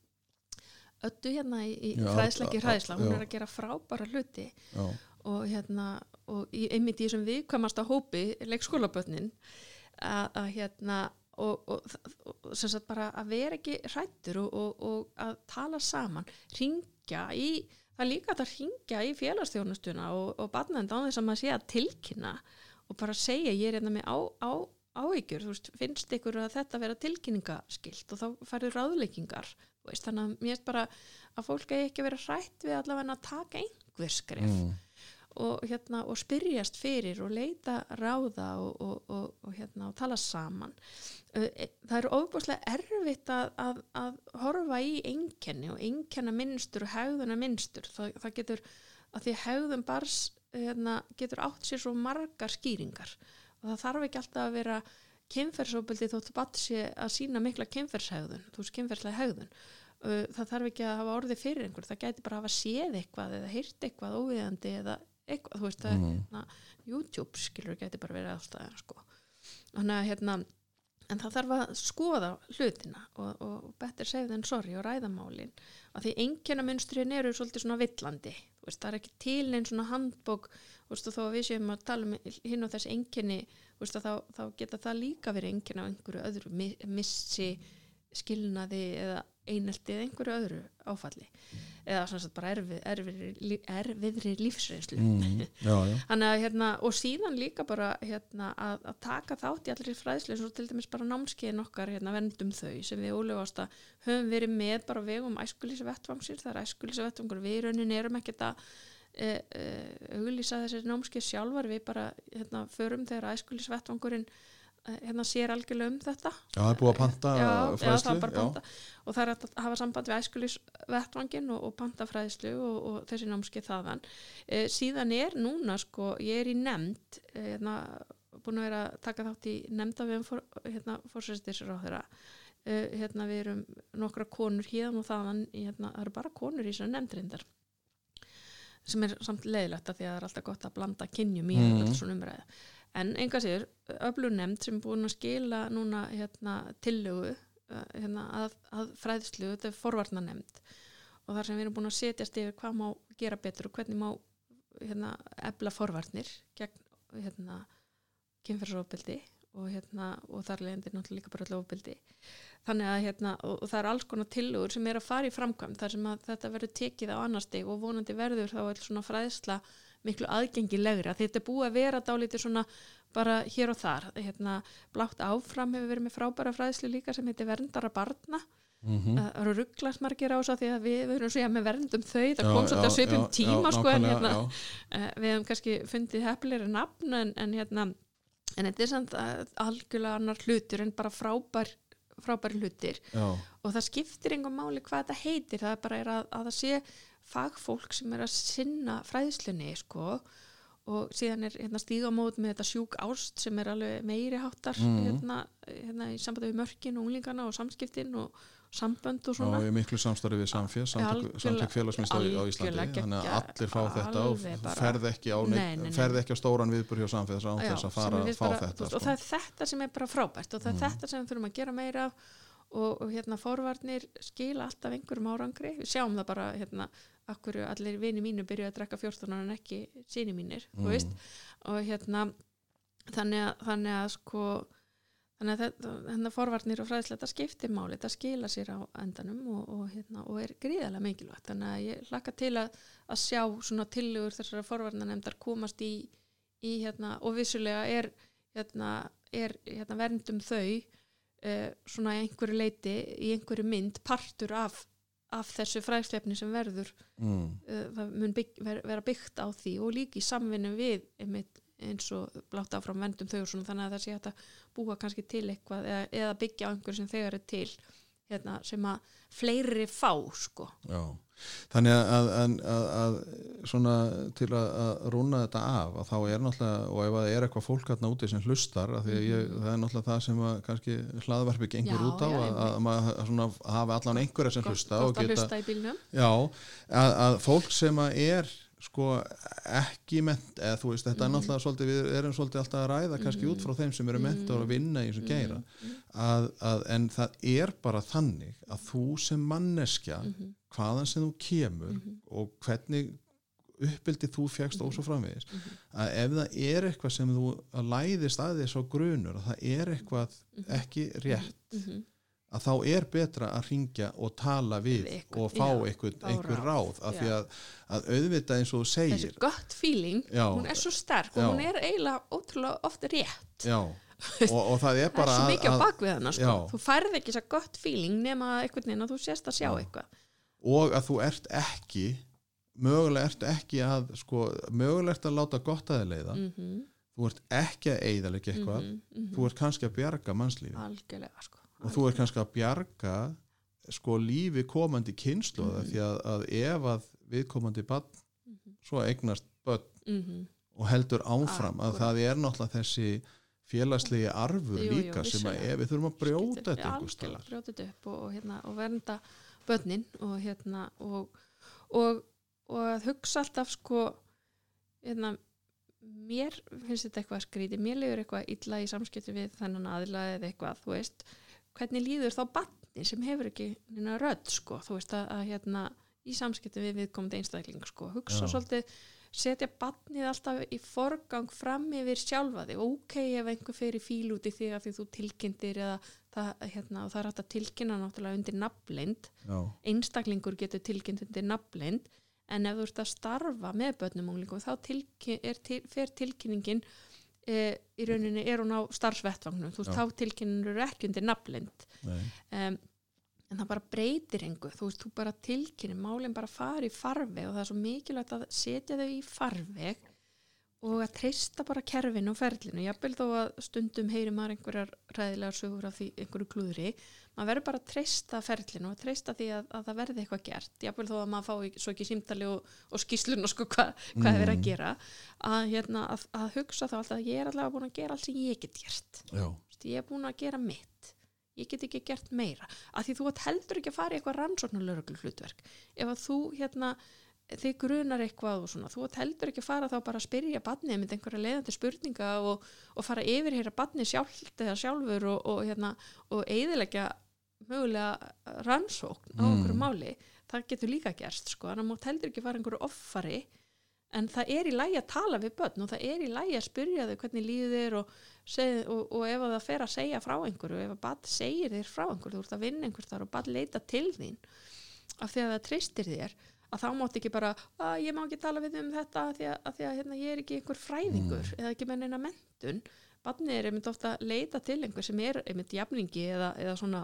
S2: Öddu hérna í, í hræðsleiki hræðsla hún já. Er að gera frábæra hluti
S1: já.
S2: Og hérna og í, einmitt í þessum viðkvæmasta hópi leikskólabörnin að, að hérna og, og, og sem sagt bara að vera ekki hræddur og, og, og að tala saman hringja í, það er líka að hringja í félagsþjónustuna og, og barnavend á þess að maður sé að tilkynna og bara segja ég er hérna með á, á, áhyggjur, þú veist, finnst ykkur að þetta vera tilkynningaskilt og þá færðu ráðleikingar, þú veist, þannig að mér veist bara að fólk eigi ekki að vera hrætt við allavega að taka einhver skref
S1: mm.
S2: og, hérna, og spyrjast fyrir og leita ráða og, og, og, og, hérna, og tala saman. Það er ofboðslega erfitt að, að, að horfa í einkenni og einkenna mynstur og hegðuna mynstur. Það, það getur, að því hegðun bars hérna, getur átt sér svo margar skýringar og það þarf ekki alltaf að vera kynferðsofbeldi þótt barn sé að sína mikla kynferðshegðun, þú veist kynferðslega hegðun. Það þarf ekki að hafa orðið fyrir einhver, það gæti bara að hafa séð eitthvað eða heyrt eitthvað óviðandi eða eitthvað, þú veist, mm. að YouTube skilur gæti bara verið ástæðan sko. Þannig að hérna, en það þarf að skoða hlutina og, og better safe than sorry og ræðamálin að því einkennamynstrin eru svolítið svona villandi, þú veist, það er ekki til einn svona handbók, þú veist, og þó að við séum að tala um hinn og þessi einkenni, þú veist, þá, þá geta það líka verið einkenni á einhverju öðru missi, skilnaði eða einelti eða einhverju öðru áfalli eða svona bara erfið, erfið, erfiðri lífsreynslu mm, já, já. Þannig að hérna og síðan líka bara hérna að, að taka þátt í allri fræðslu eins og til dæmis bara námskeiðin okkar hérna verndum þau sem við ólefasta höfum verið með bara vegum æskulýsvettvangsir, það er æskulýsvettvangur við í rauninni erum ekkert að e, e, auglýsa þessari námskeið sjálfar við bara hérna förum þegar æskulýsvettvangurinn hérna sér algjörlega um þetta. Já,
S1: það er búið að panta
S2: já,
S1: fræðslu.
S2: Já, það er bara panta og það er að hafa samband við æskulýsvettvanginn og, og panta fræðslu og, og þessi námskeið þaðan. E, síðan er núna sko, ég er í nefnd, hérna, búin að vera að taka þátt í nefnda við for, hérna, forsætisráðherra. E, hérna, við erum nokkra konur hérna og þaðan, hérna, það eru bara konur í þessari nefndrindar sem er samt leiðilegt að því að það er alltaf gott að blanda kynjum í mm. þetta svona umræðu. En enga sér, öflugnefnd sem er búin að skila núna hérna, tillögu hérna, að, að fræðslu, þetta er forvarnarnefnd og þar sem við erum búin að setjast yfir hvað má gera betur og hvernig má hérna, efla forvarnir gegn hérna, kynferðisofbeldi og, hérna, og þar leiðandi náttúrulega líka bara öll ofbeldi. Þannig að hérna, og, og það er alls konar tillögur sem er að fara í framkvæmd þar sem að þetta verður tekið á annar stig og vonandi verður þá öll svona fræðsla miklu aðgengilegri að þetta er búið að vera dálítið svona bara hér og þar hérna, blátt áfram hefur verið með frábæra fræðslu líka sem heitir verndara barna mm-hmm. það eru ruglast margir á þess að því að við verum svo með verndum þau það já, kom svolítið að svipum já, tíma já, sko, en hérna, uh, við hefum kannski fundið heppilegri nafn en, en hérna en þetta er samt algjörlega annar hlutur en bara frábær frábæri hlutir já. Og það skiptir engum máli hvað þetta heitir það er bara er að, að það sé fagfólk sem er að sinna fræðslunni sko og síðan er hérna, stíga á mót með þetta sjúk ást sem er alveg meiri háttar mm. hérna, hérna í sambandi við mörkin og unglingana og samskiptin og sambönd og svona. Já,
S1: ég er miklu samstarfi við Samfél, samtök félagsmiðstöð á Íslandi, þannig að allir fá þetta og ferð ekki á, nei, nei, nei. Ferð ekki á stóran viðburð hjá Samfél án þess að fara að fá
S2: bara,
S1: þetta.
S2: Sko. Og það er þetta sem er bara frábært og það er mm. þetta sem við þurfum að gera meira af og, og hérna forvarnir skila alltaf einhverjum árangri. Við sjáum það bara hérna akkur allir vini mínu byrjuðu að drekka fjórtán ára en ekki síni mínir, mm. þú veist, og hérna þannig að, þannig að sko þannig að þetta, hérna forvarnir og fræðsla þetta skiptir máli, þetta skila sér á endanum og, og hérna, og er gríðarlega mikilvægt, þannig að ég hlakka til að, að sjá svona tillögur þessara forvarnarnefndar komast í, í hérna, og vissulega er hérna, er hérna verndum þau eh, svona í einhverju leiti, í einhverju mynd partur af af þessu fræðslefni sem verður mm. uh, það mun bygg, ver, vera byggt á því og líka í samvinnu við einmitt, eins og blátt áfram vendum þau og svona þannig að það sé hægt að búa kannski til eitthvað eða, eða byggja á einhverju sem þegar er til hérna, sem að fleiri fá sko.
S1: Já, þannig að, að, að, að svona til að, að rúna þetta af að þá er náttúrulega, og ef það er eitthvað fólk hérna úti sem hlustar, að því að ég, það er náttúrulega það sem að kannski hlaðvarpi gengur já, út á, já, að, að maður svona hafi allan einhverja sem hlusta
S2: og geta, hlusta í bílnum.
S1: Já, að, að fólk sem að er sko ekki ment, eða þú veist, þetta mm. er náttúrulega svolítið, við erum svolítið alltaf að ræða kannski mm. út frá þeim sem eru ment og að vinna í þessu geira, mm. að, að, en það er bara þannig að þú sem manneskja, mm. hvaðan sem þú kemur mm. og hvernig uppbyldið þú fékkst mm. og svo framvegis, mm. að ef það er eitthvað sem þú að læðist að þess á grunur, að það er eitthvað ekki rétt, mm. að þá er betra að hringja og tala við Ekkur, og fá já, einhver, einhver ráð af því að, að auðvitað eins og þú segir
S2: þessi gott feeling, já, hún er svo sterk og já, hún er eiginlega ótrúlega ofta rétt
S1: já, og, og það er bara
S2: það er svo mikið á bakvið hana sko. Þú færð ekki þess að gott feeling nema einhvern veginn að þú sést að sjá já, eitthvað
S1: og að þú ert ekki mögulega ertu ekki að sko, mögulega ertu að láta gott að þið leiða
S2: mm-hmm.
S1: þú ert ekki að eyðileggja eitthvað mm-hmm. Mm-hmm. þú ert kannski að bjarga mannslífi
S2: algjörlega sko algjörlega.
S1: Og þú ert kannski að bjarga sko lífi komandi kynslóða mm-hmm. því að, að ef að viðkomandi barn mm-hmm. svo eignast börn mm-hmm. og heldur áfram ah, að það er náttúrulega þessi félagslegi arfur jú, líka jú, sem að ef við þurfum að brjóta þetta einhver staðar
S2: brjóta þetta upp og, og, hérna, og vernda börnin og, hérna, og, og, og að hugsa alltaf sko hérna, mér finnst þetta eitthvað skrítið mér líður eitthvað illa í samskipti við þennan aðila eða eitthvað, þú veist hvernig líður þá barni sem hefur ekki neina rödd sko, þú veist að, að hérna, í samskipti við viðkomandi einstakling sko, hugsa Já. Svolítið setja barnið alltaf í forgang fram yfir sjálfa þig, ok ef einhver fer í fíl út í þig að því þú tilkynntir eða það, hérna, og það er hægt að tilkynna náttúrulega undir nafnleynd einstaklingur getur tilkynnt undir nafnleynd en ef þú ert að starfa með börnum og unglingum þá tilkyn, er til, fer tilkynningin e, í rauninni er hún á starfsvettvagnum, þú veist þá tilkynnur eru ekki undir nafnleynd um, en það bara breytir engu, þú veist, þú bara tilkynir, málinn bara fari í farveg og það er svo mikilvægt að setja þau í farveg og að treysta bara kerfinu og ferlinu, jafnvel þó að stundum heyri maður einhverjar ræðilegar sögur af því einhverju klúðri, maður verður bara að treysta ferlinu og treysta því að, að það verði eitthvað gert, jafnvel þó að maður fái svo ekki símtali og, og skýslun og sko hva, hvað er verið að gera, að, hérna, að, að hugsa þá alltaf að ég er allavega búin að gera allt sem ég get gert, ég er búin að gera mitt. Ég get ekki gert meira, af því þú heldur ekki að fara í eitthvað rannsóknarlögreglu hlutverk. Ef að þú, hérna, þig grunar eitthvað og svona, þú heldur ekki að fara þá bara að spyrja barnið með einhverja leiðandi spurninga og, og fara yfir hér að barnið sjálft eða sjálfur og, og, hérna, og eyðileggja mögulega rannsókn á mm. einhverju máli. Það getur líka gerst, sko, en það heldur ekki að fara einhverju offari, en það er í lagi að tala við börn og það er í lagi að spyrja þau hvernig líður þér og, seg, og, og ef það fer að segja frá einhverju, ef að barn segir þér frá einhverju, þú ert að vinna einhvers þar og barn leita til þín af því að það treystir þér, að þá mátt ekki bara að ég má ekki tala við um þetta af því að, að, því að hérna, ég er ekki einhver fræðingur mm. eða ekki með neina menntun. Barnið er einmitt ofta að leita til einhver sem er einmitt jafningi eða, eða svona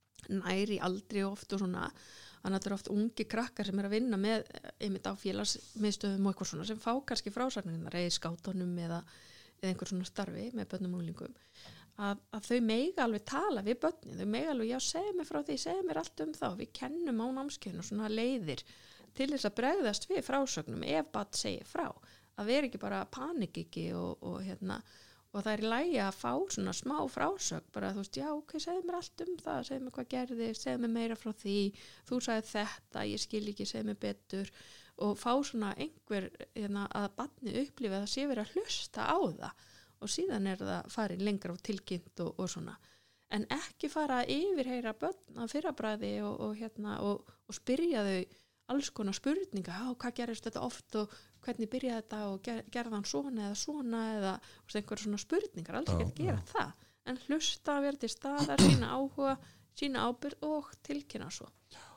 S2: næri aldri oft og svona. Þannig að þetta er oft ungi krakkar sem er að vinna með einmitt á félagsmiðstöðum og eitthvað svona sem fá kannski frásagnirnar eða í skátunum eða, eða einhver svona starfi með börnum og unglingum að, að þau mega alveg tala við börnin, þau mega alveg, já segja mér frá því, segja mér allt um þá, við kennum á námskeiðinu svona leiðir til þess að bregðast við frásögnum ef barn segir frá, að vera ekki bara panik ekki og, og hérna og það er í lagi að fá svona smá frásögn bara þú veist, já ok, segðu mér allt um það segðu mér hvað gerði, segðu mér meira frá því þú sagði þetta, ég skil ekki segðu mér betur og fá svona einhver, hérna, að barni upplifi að það sé verið að hlusta á það og síðan er það farið lengra og tilkynnt og, og svona en ekki fara að yfirheyra börn að fyrrabræði og, og, hérna, og, og spyrja þau alls konar spurninga, já, hvað gerist þetta oft og hvernig byrjaði þetta og ger, gerði hann svona eða svona eða einhverja svona spurningar, alls ekki að gera það en hlusta að vera til staðar sína áhuga, sína ábyrgð og tilkynna svo.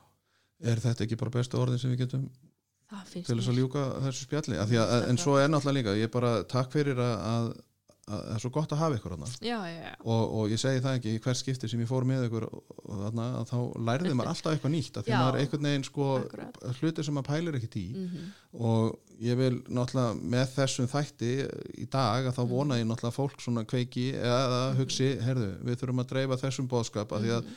S1: Er þetta ekki bara besta orðin sem við getum til þess að ljúka þessu spjalli? Að að, en svo er náttúrulega líka, ég bara takk fyrir að, að, að það er svo gott að hafa ykkur þarna
S2: já, já, já. Og,
S1: og ég segi það ekki í hvert skipti sem ég fór með ykkur og, og þarna, þá lærði maður alltaf eitthvað nýtt af því maður er einhvern veginn sko hluti sem maður pælir ekkert í mm-hmm. og ég vil náttúrulega með þessum þætti í dag að þá vona ég náttúrulega fólk svona kveiki eða hugsi, herðu, við þurfum að dreifa þessum boðskap af því að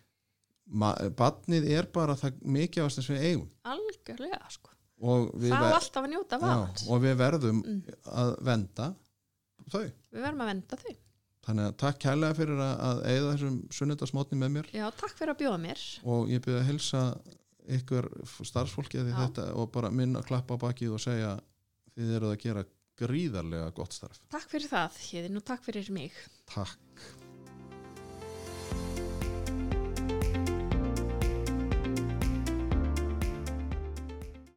S1: ma- barnið er bara það mikið ást þess við eigum
S2: algjörlega sko
S1: og við,
S2: það er alltaf að njóta vans
S1: og við verðum mm. að venda þau.
S2: Við verðum að venda þau.
S1: Þannig að takk kærlega fyrir að, að eyða þessum sunnudagsmótni með mér.
S2: Já, takk fyrir að bjóða mér.
S1: Og ég byrði að hilsa ykkur starfsfólki að því þetta og bara minna að klappa á bakið og segja þið eruð að gera gríðarlega gott starf.
S2: Takk fyrir það, Héðinn, og takk fyrir mig.
S1: Takk.